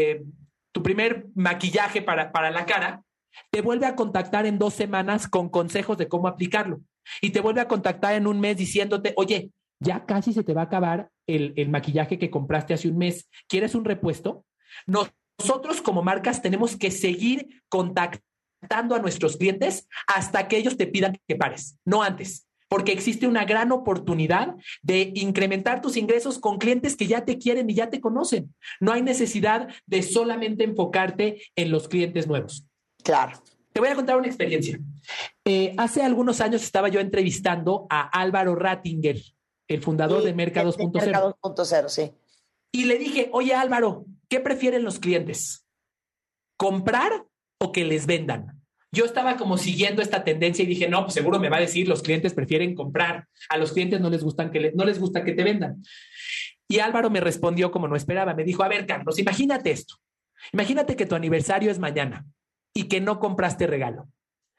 maquillaje para la cara, te vuelve a contactar en 2 semanas con consejos de cómo aplicarlo. Y te vuelve a contactar en 1 mes diciéndote, oye, ya casi se te va a acabar el maquillaje que compraste hace 1 mes. ¿Quieres un repuesto? Nosotros como marcas tenemos que seguir contactando a nuestros clientes hasta que ellos te pidan que pares, no antes. Porque existe una gran oportunidad de incrementar tus ingresos con clientes que ya te quieren y ya te conocen. No hay necesidad de solamente enfocarte en los clientes nuevos. Claro. Te voy a contar una experiencia. Hace algunos años estaba yo entrevistando a Álvaro Rattinger, el fundador de Merca 2.0. Merca 2.0, sí. Y le dije, oye Álvaro, ¿qué prefieren los clientes? ¿Comprar o que les vendan? Yo estaba como siguiendo esta tendencia y dije, no, pues seguro me va a decir, los clientes prefieren comprar. A los clientes no les gusta que te vendan. Y Álvaro me respondió como no esperaba. Me dijo, a ver, Carlos, imagínate esto. Imagínate que tu aniversario es mañana y que no compraste regalo.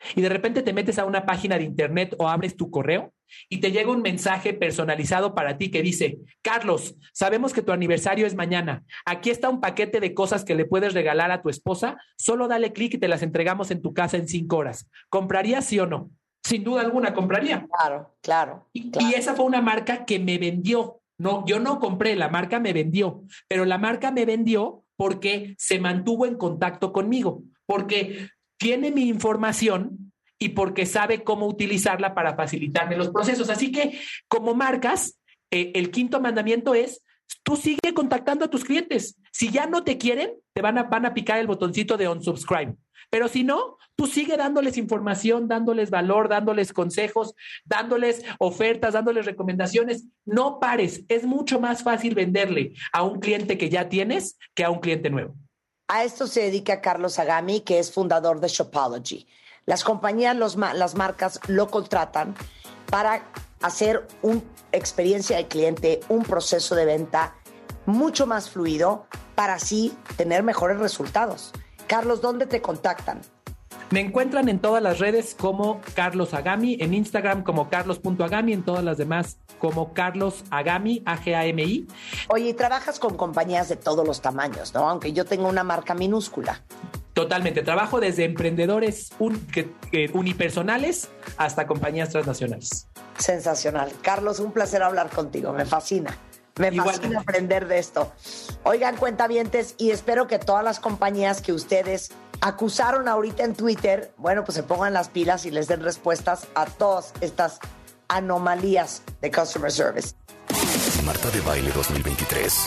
y de repente te metes a una página de internet o abres tu correo y te llega un mensaje personalizado para ti que dice: Carlos, sabemos que tu aniversario es mañana. Aquí está un paquete de cosas que le puedes regalar a tu esposa. Solo dale clic y te las entregamos en tu casa en 5 horas. ¿Comprarías, sí o no? Sin duda alguna, compraría. Claro. Y esa fue una marca que me vendió. No, yo no compré, la marca me vendió, pero la marca me vendió porque se mantuvo en contacto conmigo, porque tiene mi información y porque sabe cómo utilizarla para facilitarme los procesos. Así que, como marcas, el quinto mandamiento es: tú sigue contactando a tus clientes. Si ya no te quieren, te van a picar el botoncito de unsubscribe. Pero si no, tú sigue dándoles información, dándoles valor, dándoles consejos, dándoles ofertas, dándoles recomendaciones. No pares. Es mucho más fácil venderle a un cliente que ya tienes que a un cliente nuevo. A esto se dedica Carlos Agami, que es fundador de Shopology. Las compañías, las marcas lo contratan para hacer una experiencia de cliente, un proceso de venta mucho más fluido para así tener mejores resultados. Carlos, ¿dónde te contactan? Me encuentran en todas las redes como Carlos Agami, en Instagram como carlos.agami, en todas las demás como Carlos Agami, A-G-A-M-I. Oye, y trabajas con compañías de todos los tamaños, ¿no? Aunque yo tengo una marca minúscula. Totalmente. Trabajo desde emprendedores unipersonales hasta compañías transnacionales. Sensacional. Carlos, un placer hablar contigo. Me fascina. Me fascina aprender de esto. Oigan, cuentavientes, y espero que todas las compañías que ustedes acusaron ahorita en Twitter, bueno, pues se pongan las pilas y les den respuestas a todas estas anomalías de customer service. Marta de Baile 2023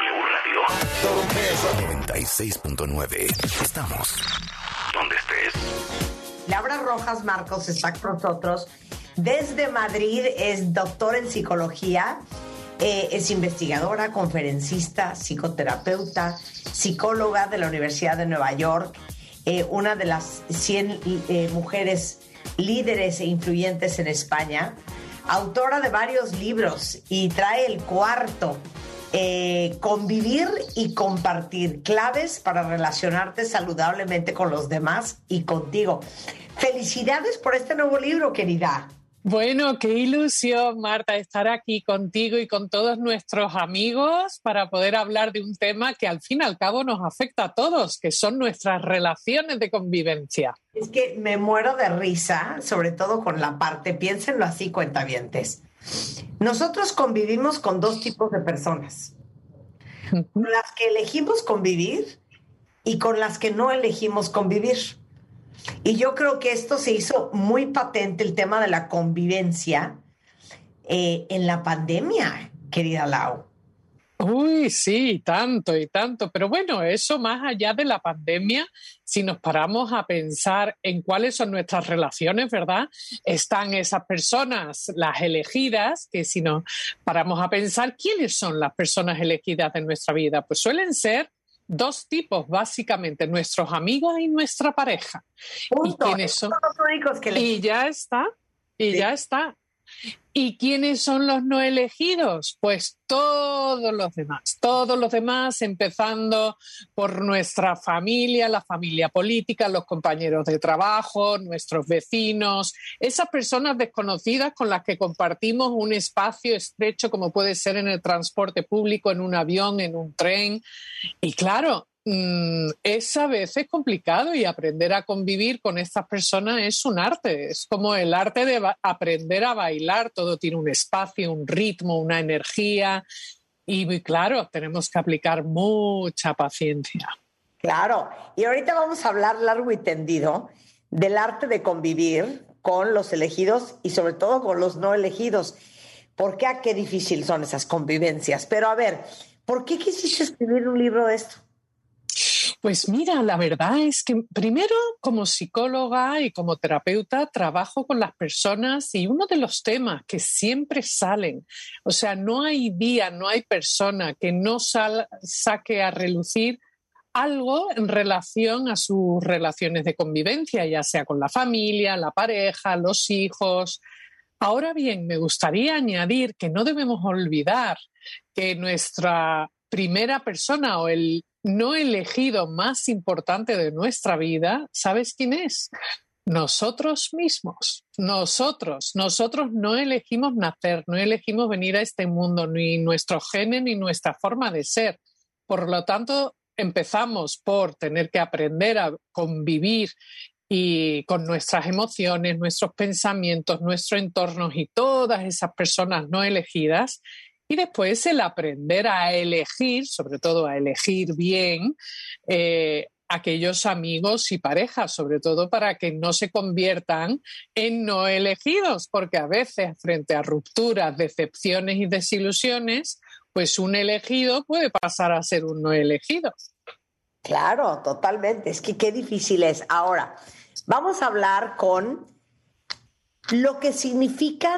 en W Radio 96.9. Estamos donde estés. Laura Rojas Marcos está con nosotros desde Madrid, es doctora en psicología. Es investigadora, conferencista, psicoterapeuta, psicóloga de la Universidad de Nueva York, una de las 100 mujeres líderes e influyentes en España, autora de varios libros y trae el cuarto, Convivir y Compartir, claves para relacionarte saludablemente con los demás y contigo. Felicidades por este nuevo libro, querida. Bueno, qué ilusión, Marta, estar aquí contigo y con todos nuestros amigos para poder hablar de un tema que al fin y al cabo nos afecta a todos, que son nuestras relaciones de convivencia. Es que me muero de risa, sobre todo con la parte, piénsenlo así, cuentavientes. Nosotros convivimos con 2 tipos de personas. Con las que elegimos convivir y con las que no elegimos convivir. Y yo creo que esto se hizo muy patente, el tema de la convivencia, en la pandemia, querida Lau. Uy, sí, tanto y tanto. Pero bueno, eso más allá de la pandemia, si nos paramos a pensar en cuáles son nuestras relaciones, ¿verdad? Están esas personas, las elegidas, que si nos paramos a pensar, ¿quiénes son las personas elegidas de nuestra vida? Pues suelen ser 2 tipos, básicamente, nuestros amigos y nuestra pareja. Punto. ¿Y quiénes son? Y ya está, ya está. ¿Y quiénes son los no elegidos? Pues todos los demás, empezando por nuestra familia, la familia política, los compañeros de trabajo, nuestros vecinos, esas personas desconocidas con las que compartimos un espacio estrecho como puede ser en el transporte público, en un avión, en un tren. Y claro, es a veces complicado y aprender a convivir con estas personas es un arte, es como el arte de aprender a bailar, todo tiene un espacio, un ritmo, una energía y claro, tenemos que aplicar mucha paciencia. Claro, y ahorita vamos a hablar largo y tendido del arte de convivir con los elegidos y sobre todo con los no elegidos. ¿Por qué? Qué difícil son esas convivencias. Pero a ver, ¿por qué quisiste escribir un libro de esto? Pues mira, la verdad es que primero como psicóloga y como terapeuta trabajo con las personas y uno de los temas que siempre salen, o sea, no hay día, no hay persona que no saque a relucir algo en relación a sus relaciones de convivencia, ya sea con la familia, la pareja, los hijos. Ahora bien, me gustaría añadir que no debemos olvidar que nuestra primera persona o el no elegido más importante de nuestra vida, ¿sabes quién es? nosotros mismos. Nosotros no elegimos nacer, no elegimos venir a este mundo, ni nuestros genes ni nuestra forma de ser. Por lo tanto, empezamos por tener que aprender a convivir y con nuestras emociones, nuestros pensamientos, nuestro entorno y todas esas personas no elegidas. Y después el aprender a elegir, sobre todo a elegir bien, aquellos amigos y parejas, sobre todo para que no se conviertan en no elegidos, porque a veces frente a rupturas, decepciones y desilusiones, pues un elegido puede pasar a ser un no elegido. Claro, totalmente. Es que qué difícil es. Ahora, vamos a hablar con lo que significan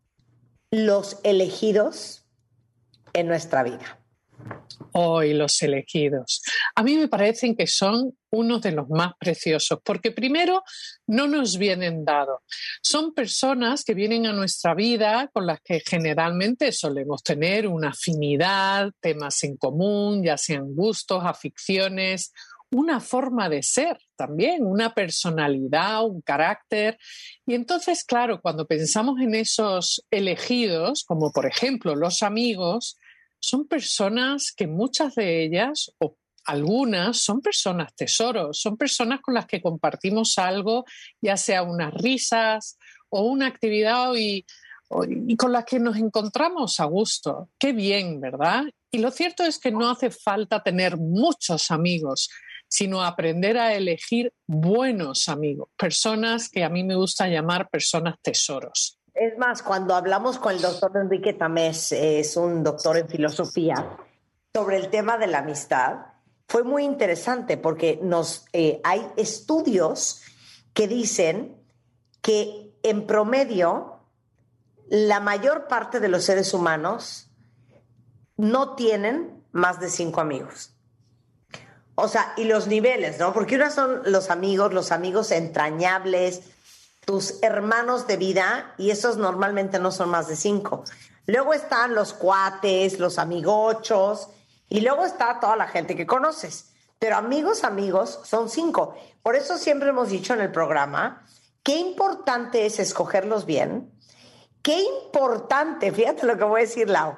los elegidos en nuestra vida. Hoy los elegidos. A mí me parecen que son unos de los más preciosos, porque primero no nos vienen dados. Son personas que vienen a nuestra vida con las que generalmente solemos tener una afinidad, temas en común, ya sean gustos, aficiones, una forma de ser también, una personalidad, un carácter. Y entonces, claro, cuando pensamos en esos elegidos, como por ejemplo los amigos, son personas que muchas de ellas, o algunas, son personas tesoros, son personas con las que compartimos algo, ya sea unas risas o una actividad y con las que nos encontramos a gusto. Qué bien, ¿verdad? Y lo cierto es que no hace falta tener muchos amigos, sino aprender a elegir buenos amigos, personas que a mí me gusta llamar personas tesoros. Es más, cuando hablamos con el doctor Enrique Tamés, es un doctor en filosofía, sobre el tema de la amistad, fue muy interesante porque hay estudios que dicen que en promedio la mayor parte de los seres humanos no tienen más de 5 amigos. O sea, y los niveles, ¿no? Porque unos son los amigos entrañables, tus hermanos de vida, y esos normalmente no son más de 5. Luego están los cuates, los amigochos, y luego está toda la gente que conoces. Pero amigos son 5. Por eso siempre hemos dicho en el programa, qué importante es escogerlos bien, qué importante, fíjate lo que voy a decir, Lau,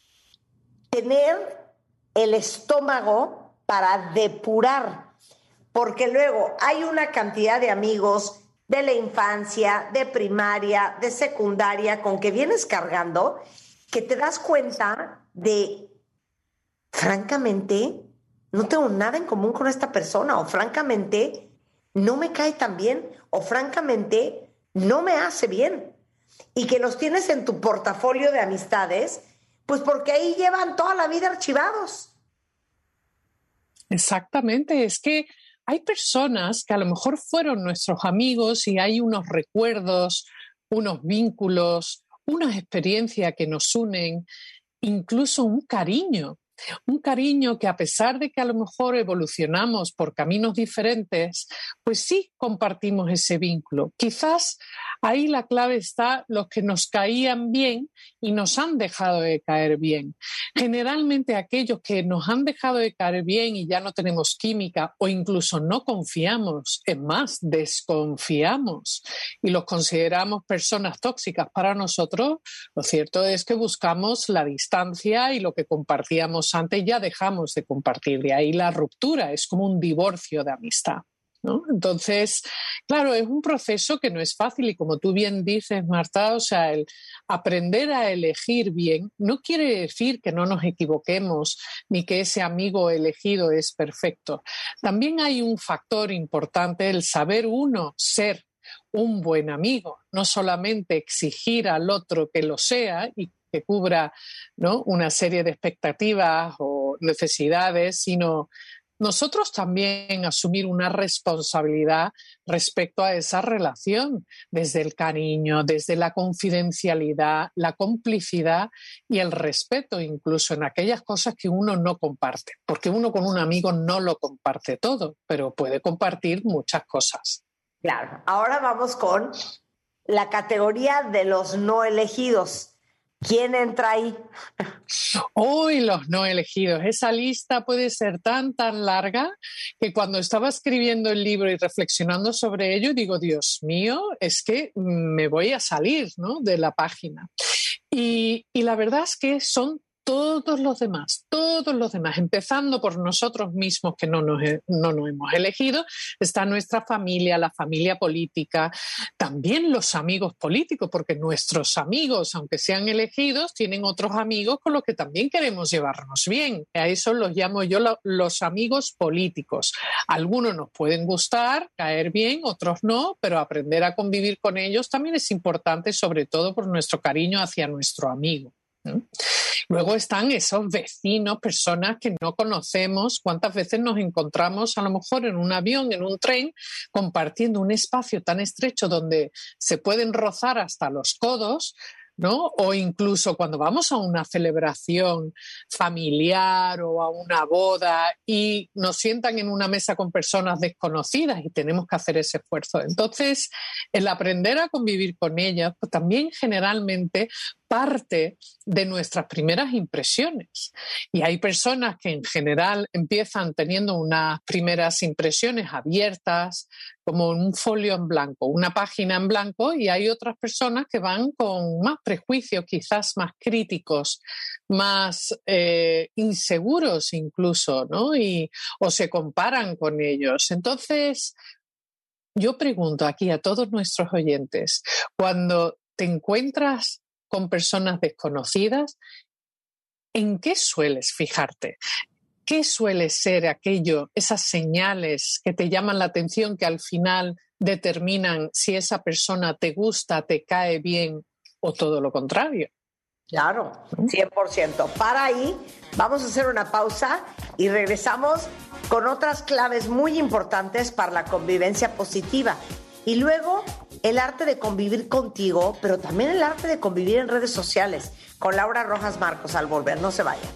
tener el estómago para depurar, porque luego hay una cantidad de amigos de la infancia, de primaria, de secundaria, con que vienes cargando, que te das cuenta de, francamente, no tengo nada en común con esta persona, o francamente, no me cae tan bien, o francamente, no me hace bien. Y que los tienes en tu portafolio de amistades, pues porque ahí llevan toda la vida archivados. Exactamente, es que hay personas que a lo mejor fueron nuestros amigos y hay unos recuerdos, unos vínculos, unas experiencias que nos unen, incluso un cariño que a pesar de que a lo mejor evolucionamos por caminos diferentes, pues sí compartimos ese vínculo. Quizás ahí la clave está los que nos caían bien y nos han dejado de caer bien. Generalmente aquellos que nos han dejado de caer bien y ya no tenemos química o incluso no confiamos, es más, desconfiamos y los consideramos personas tóxicas para nosotros, lo cierto es que buscamos la distancia y lo que compartíamos antes ya dejamos de compartir. De ahí la ruptura, es como un divorcio de amistad, ¿no? Entonces, claro, es un proceso que no es fácil y como tú bien dices, Marta, o sea, el aprender a elegir bien no quiere decir que no nos equivoquemos ni que ese amigo elegido es perfecto. También hay un factor importante, el saber uno ser un buen amigo, no solamente exigir al otro que lo sea y que cubra, ¿no?, una serie de expectativas o necesidades, sino nosotros también asumir una responsabilidad respecto a esa relación, desde el cariño, desde la confidencialidad, la complicidad y el respeto, incluso en aquellas cosas que uno no comparte, porque uno con un amigo no lo comparte todo, pero puede compartir muchas cosas. Claro, ahora vamos con la categoría de los no elegidos. ¿Quién entra ahí? Hoy los no elegidos. Esa lista puede ser tan larga que cuando estaba escribiendo el libro y reflexionando sobre ello, digo, Dios mío, es que me voy a salir, ¿no?, de la página. Y la verdad es que son todos los demás, empezando por nosotros mismos que no nos hemos elegido, está nuestra familia, la familia política, también los amigos políticos, porque nuestros amigos, aunque sean elegidos, tienen otros amigos con los que también queremos llevarnos bien. A eso los llamo yo los amigos políticos. Algunos nos pueden gustar, caer bien, otros no, pero aprender a convivir con ellos también es importante, sobre todo por nuestro cariño hacia nuestro amigo. Luego están esos vecinos, personas que no conocemos. ¿Cuántas veces nos encontramos a lo mejor en un avión, en un tren, compartiendo un espacio tan estrecho donde se pueden rozar hasta los codos, ¿no? O incluso cuando vamos a una celebración familiar o a una boda y nos sientan en una mesa con personas desconocidas y tenemos que hacer ese esfuerzo. Entonces, el aprender a convivir con ellas, pues también generalmente parte de nuestras primeras impresiones. Y hay personas que en general empiezan teniendo unas primeras impresiones abiertas, como un folio en blanco, una página en blanco, y hay otras personas que van con más prejuicios, quizás más críticos, más inseguros incluso, ¿no? O se comparan con ellos. Entonces, yo pregunto aquí a todos nuestros oyentes, cuando te encuentras con personas desconocidas, ¿en qué sueles fijarte? ¿Qué suele ser aquello, esas señales que te llaman la atención, que al final determinan si esa persona te gusta, te cae bien o todo lo contrario? Claro, 100%. Para ahí, vamos a hacer una pausa y regresamos con otras claves muy importantes para la convivencia positiva. Y luego, el arte de convivir contigo, pero también el arte de convivir en redes sociales, con Laura Rojas Marcos al volver. No se vayan.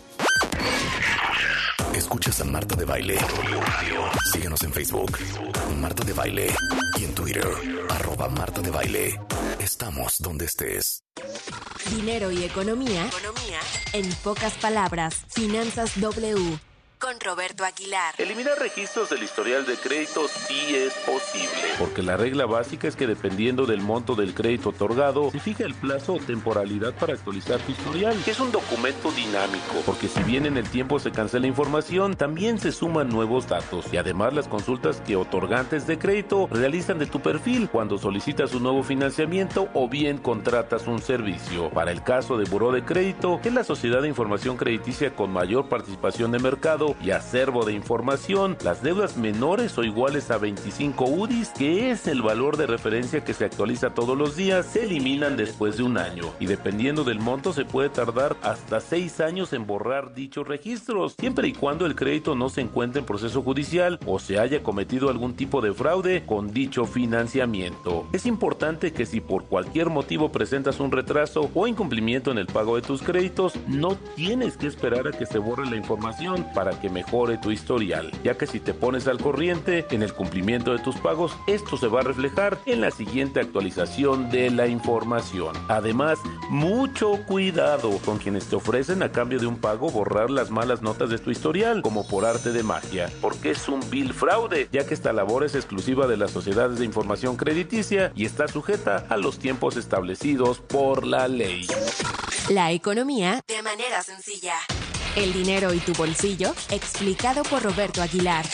Escuchas a Marta de Baile. Síguenos en Facebook, Marta de Baile, y en Twitter, @Marta de Baile. Estamos donde estés. Dinero y economía. En pocas palabras, Finanzas W. Con Roberto Aguilar. Eliminar registros del historial de crédito sí es posible, porque la regla básica es que dependiendo del monto del crédito otorgado, se fija el plazo o temporalidad para actualizar tu historial, que es un documento dinámico, porque si bien en el tiempo se cancela información, también se suman nuevos datos, y además las consultas que otorgantes de crédito realizan de tu perfil cuando solicitas un nuevo financiamiento o bien contratas un servicio. Para el caso de Buró de Crédito, que es la sociedad de información crediticia con mayor participación de mercado y acervo de información, las deudas menores o iguales a 25 UDIs, que es el valor de referencia que se actualiza todos los días, se eliminan después de un año, y dependiendo del monto se puede tardar hasta 6 años en borrar dichos registros, siempre y cuando el crédito no se encuentre en proceso judicial o se haya cometido algún tipo de fraude con dicho financiamiento. Es importante que si por cualquier motivo presentas un retraso o incumplimiento en el pago de tus créditos, no tienes que esperar a que se borre la información para que mejore tu historial, ya que si te pones al corriente en el cumplimiento de tus pagos, esto se va a reflejar en la siguiente actualización de la información. Además, mucho cuidado con quienes te ofrecen a cambio de un pago borrar las malas notas de tu historial, como por arte de magia, porque es un vil fraude, ya que esta labor es exclusiva de las sociedades de información crediticia y está sujeta a los tiempos establecidos por la ley. La economía de manera sencilla. El dinero y tu bolsillo, explicado por Roberto Aguilar.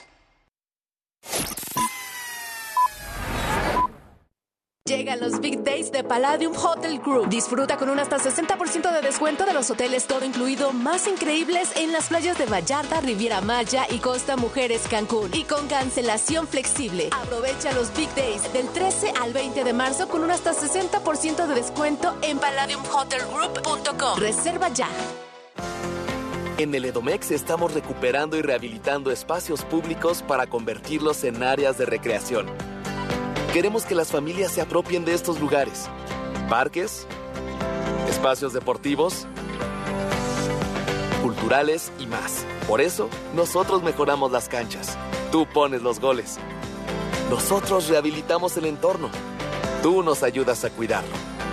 Llegan los Big Days de Palladium Hotel Group. Disfruta con un hasta 60% de descuento de los hoteles todo incluido más increíbles en las playas de Vallarta, Riviera Maya y Costa Mujeres Cancún. Y con cancelación flexible. Aprovecha los Big Days del 13 al 20 de marzo con un hasta 60% de descuento en palladiumhotelgroup.com. Reserva ya. En el Edomex estamos recuperando y rehabilitando espacios públicos para convertirlos en áreas de recreación. Queremos que las familias se apropien de estos lugares. Parques, espacios deportivos, culturales y más. Por eso, nosotros mejoramos las canchas. Tú pones los goles. Nosotros rehabilitamos el entorno. Tú nos ayudas a cuidarlo.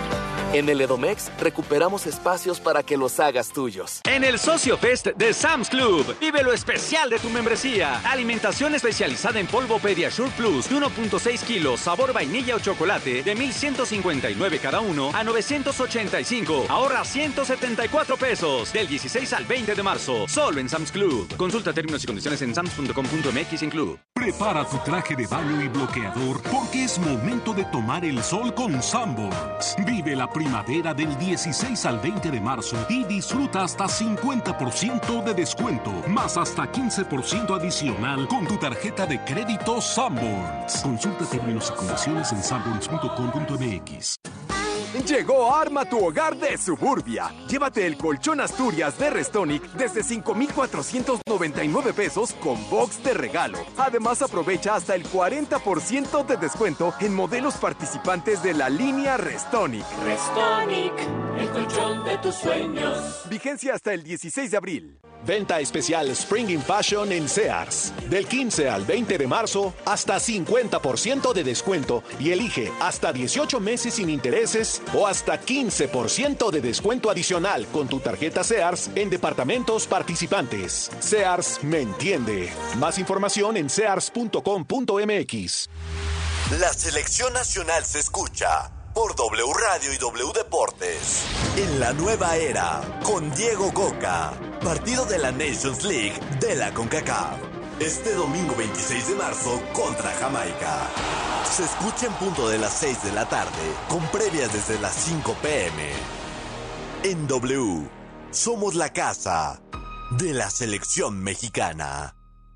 En el Edomex recuperamos espacios para que los hagas tuyos. En el Socio Fest de Sam's Club, vive lo especial de tu membresía. Alimentación especializada en polvo Pediasure Plus de 1.6 kilos, sabor vainilla o chocolate, de 1,159 cada uno a 985. Ahorra 174 pesos. Del 16 al 20 de marzo. Solo en Sam's Club. Consulta términos y condiciones en sams.com.mx en club. Prepara tu traje de baño y bloqueador porque es momento de tomar el sol con Sanborns. Vive la primavera del 16 al 20 de marzo y disfruta hasta 50% de descuento, más hasta 15% adicional con tu tarjeta de crédito Sanborns. Consulta términos y condiciones en sanborns.com.mx. Llegó Arma tu hogar de Suburbia. Llévate el colchón Asturias de Restonic desde 5,499 pesos con box de regalo. Además, aprovecha hasta el 40% de descuento en modelos participantes de la línea Restonic. Restonic, el colchón de tus sueños. Vigencia hasta el 16 de abril. Venta especial Spring in Fashion en Sears. Del 15 al 20 de marzo, hasta 50% de descuento y elige hasta 18 meses sin intereses o hasta 15% de descuento adicional con tu tarjeta Sears en departamentos participantes. Sears me entiende. Más información en sears.com.mx. La selección nacional se escucha por W Radio y W Deportes. En la nueva era, con Diego Coca. Partido de la Nations League de la CONCACAF. Este domingo 26 de marzo contra Jamaica. Se escucha en punto de las 6 de la tarde, con previas desde las 5 p.m. En W, somos la casa de la selección mexicana.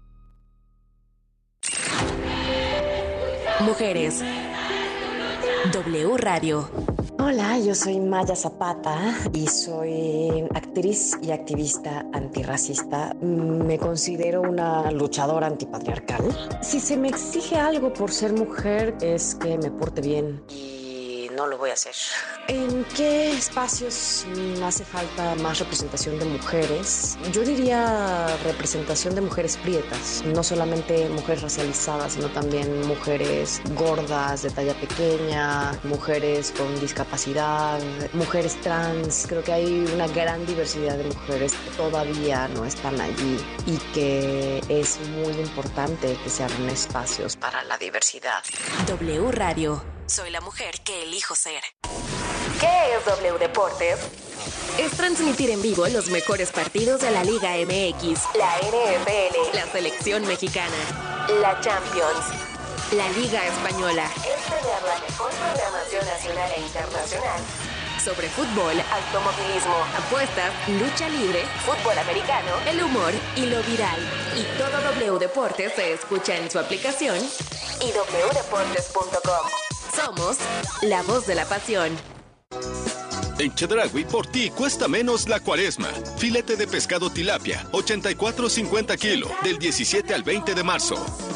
Mujeres. W Radio. Hola, yo soy Maya Zapata y soy actriz y activista antirracista. Me considero una luchadora antipatriarcal. Si se me exige algo por ser mujer es que me porte bien y no lo voy a hacer. ¿En qué espacios hace falta más representación de mujeres? Yo diría representación de mujeres prietas, no solamente mujeres racializadas, sino también mujeres gordas, de talla pequeña, mujeres con discapacidad, mujeres trans. Creo que hay una gran diversidad de mujeres que todavía no están allí y que es muy importante que se abran espacios para la diversidad. W Radio. Soy la mujer que elijo ser. ¿Qué es W Deportes? Es transmitir en vivo los mejores partidos de la Liga MX, la NFL, la Selección Mexicana, la Champions, la Liga Española. Es tener la mejor programación nacional e internacional sobre fútbol, automovilismo, apuestas, lucha libre, fútbol americano, el humor y lo viral. Y todo W Deportes se escucha en su aplicación y wdeportes.com. Somos la voz de la pasión. En Chedraui por ti cuesta menos la cuaresma. Filete de pescado tilapia, 84.50 kilo, del 17 al 20 de marzo.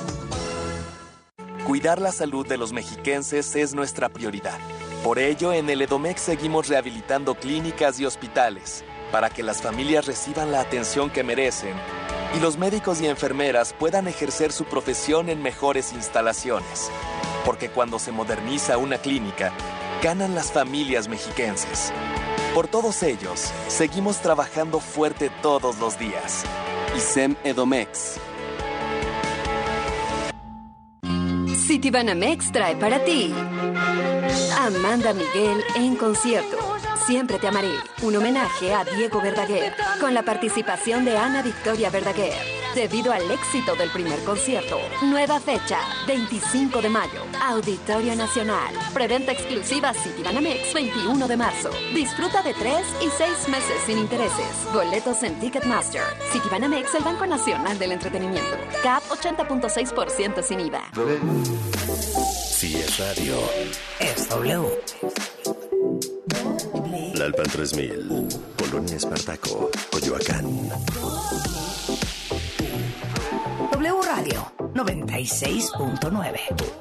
Cuidar la salud de los mexiquenses es nuestra prioridad. Por ello, en el Edomex seguimos rehabilitando clínicas y hospitales para que las familias reciban la atención que merecen y los médicos y enfermeras puedan ejercer su profesión en mejores instalaciones. Porque cuando se moderniza una clínica, ganan las familias mexiquenses. Por todos ellos, seguimos trabajando fuerte todos los días. ISEM Edomex. Citibanamex trae para ti Amanda Miguel en concierto. Siempre te amaré. Un homenaje a Diego Verdaguer con la participación de Ana Victoria Verdaguer. Debido al éxito del primer concierto, nueva fecha, 25 de mayo, Auditorio Nacional. Preventa exclusiva Citibanamex, 21 de marzo. Disfruta de 3 y 6 meses sin intereses. Boletos en Ticketmaster. Citibanamex, el Banco Nacional del Entretenimiento. CAP 80.6% sin IVA. Si es radio, es W. Lalpan 3000, Colonia Espartaco, Coyoacán. W Radio 96.9.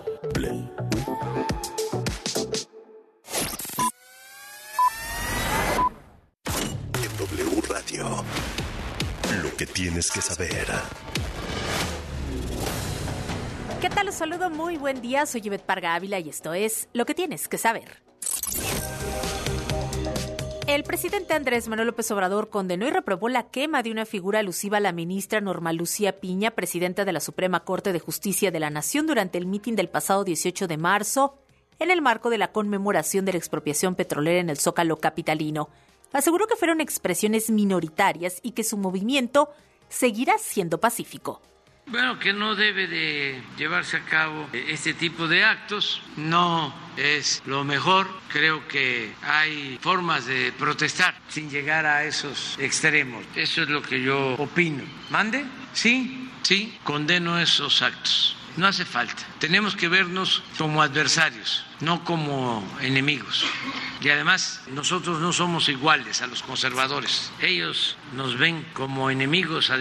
En W Radio, lo que tienes que saber. ¿Qué tal? Los saludo, muy buen día. Soy Ivette Parga Ávila y esto es Lo que tienes que saber. El presidente Andrés Manuel López Obrador condenó y reprobó la quema de una figura alusiva a la ministra Norma Lucía Piña, presidenta de la Suprema Corte de Justicia de la Nación, durante el mitin del pasado 18 de marzo, en el marco de la conmemoración de la expropiación petrolera en el Zócalo capitalino. Aseguró que fueron expresiones minoritarias y que su movimiento seguirá siendo pacífico. Bueno, que no debe de llevarse a cabo este tipo de actos, no es lo mejor. Creo que hay formas de protestar sin llegar a esos extremos. Eso es lo que yo opino. ¿Mande? Sí, condeno esos actos. No hace falta. Tenemos que vernos como adversarios, no como enemigos. Y además, nosotros no somos iguales a los conservadores. Ellos nos ven como enemigos.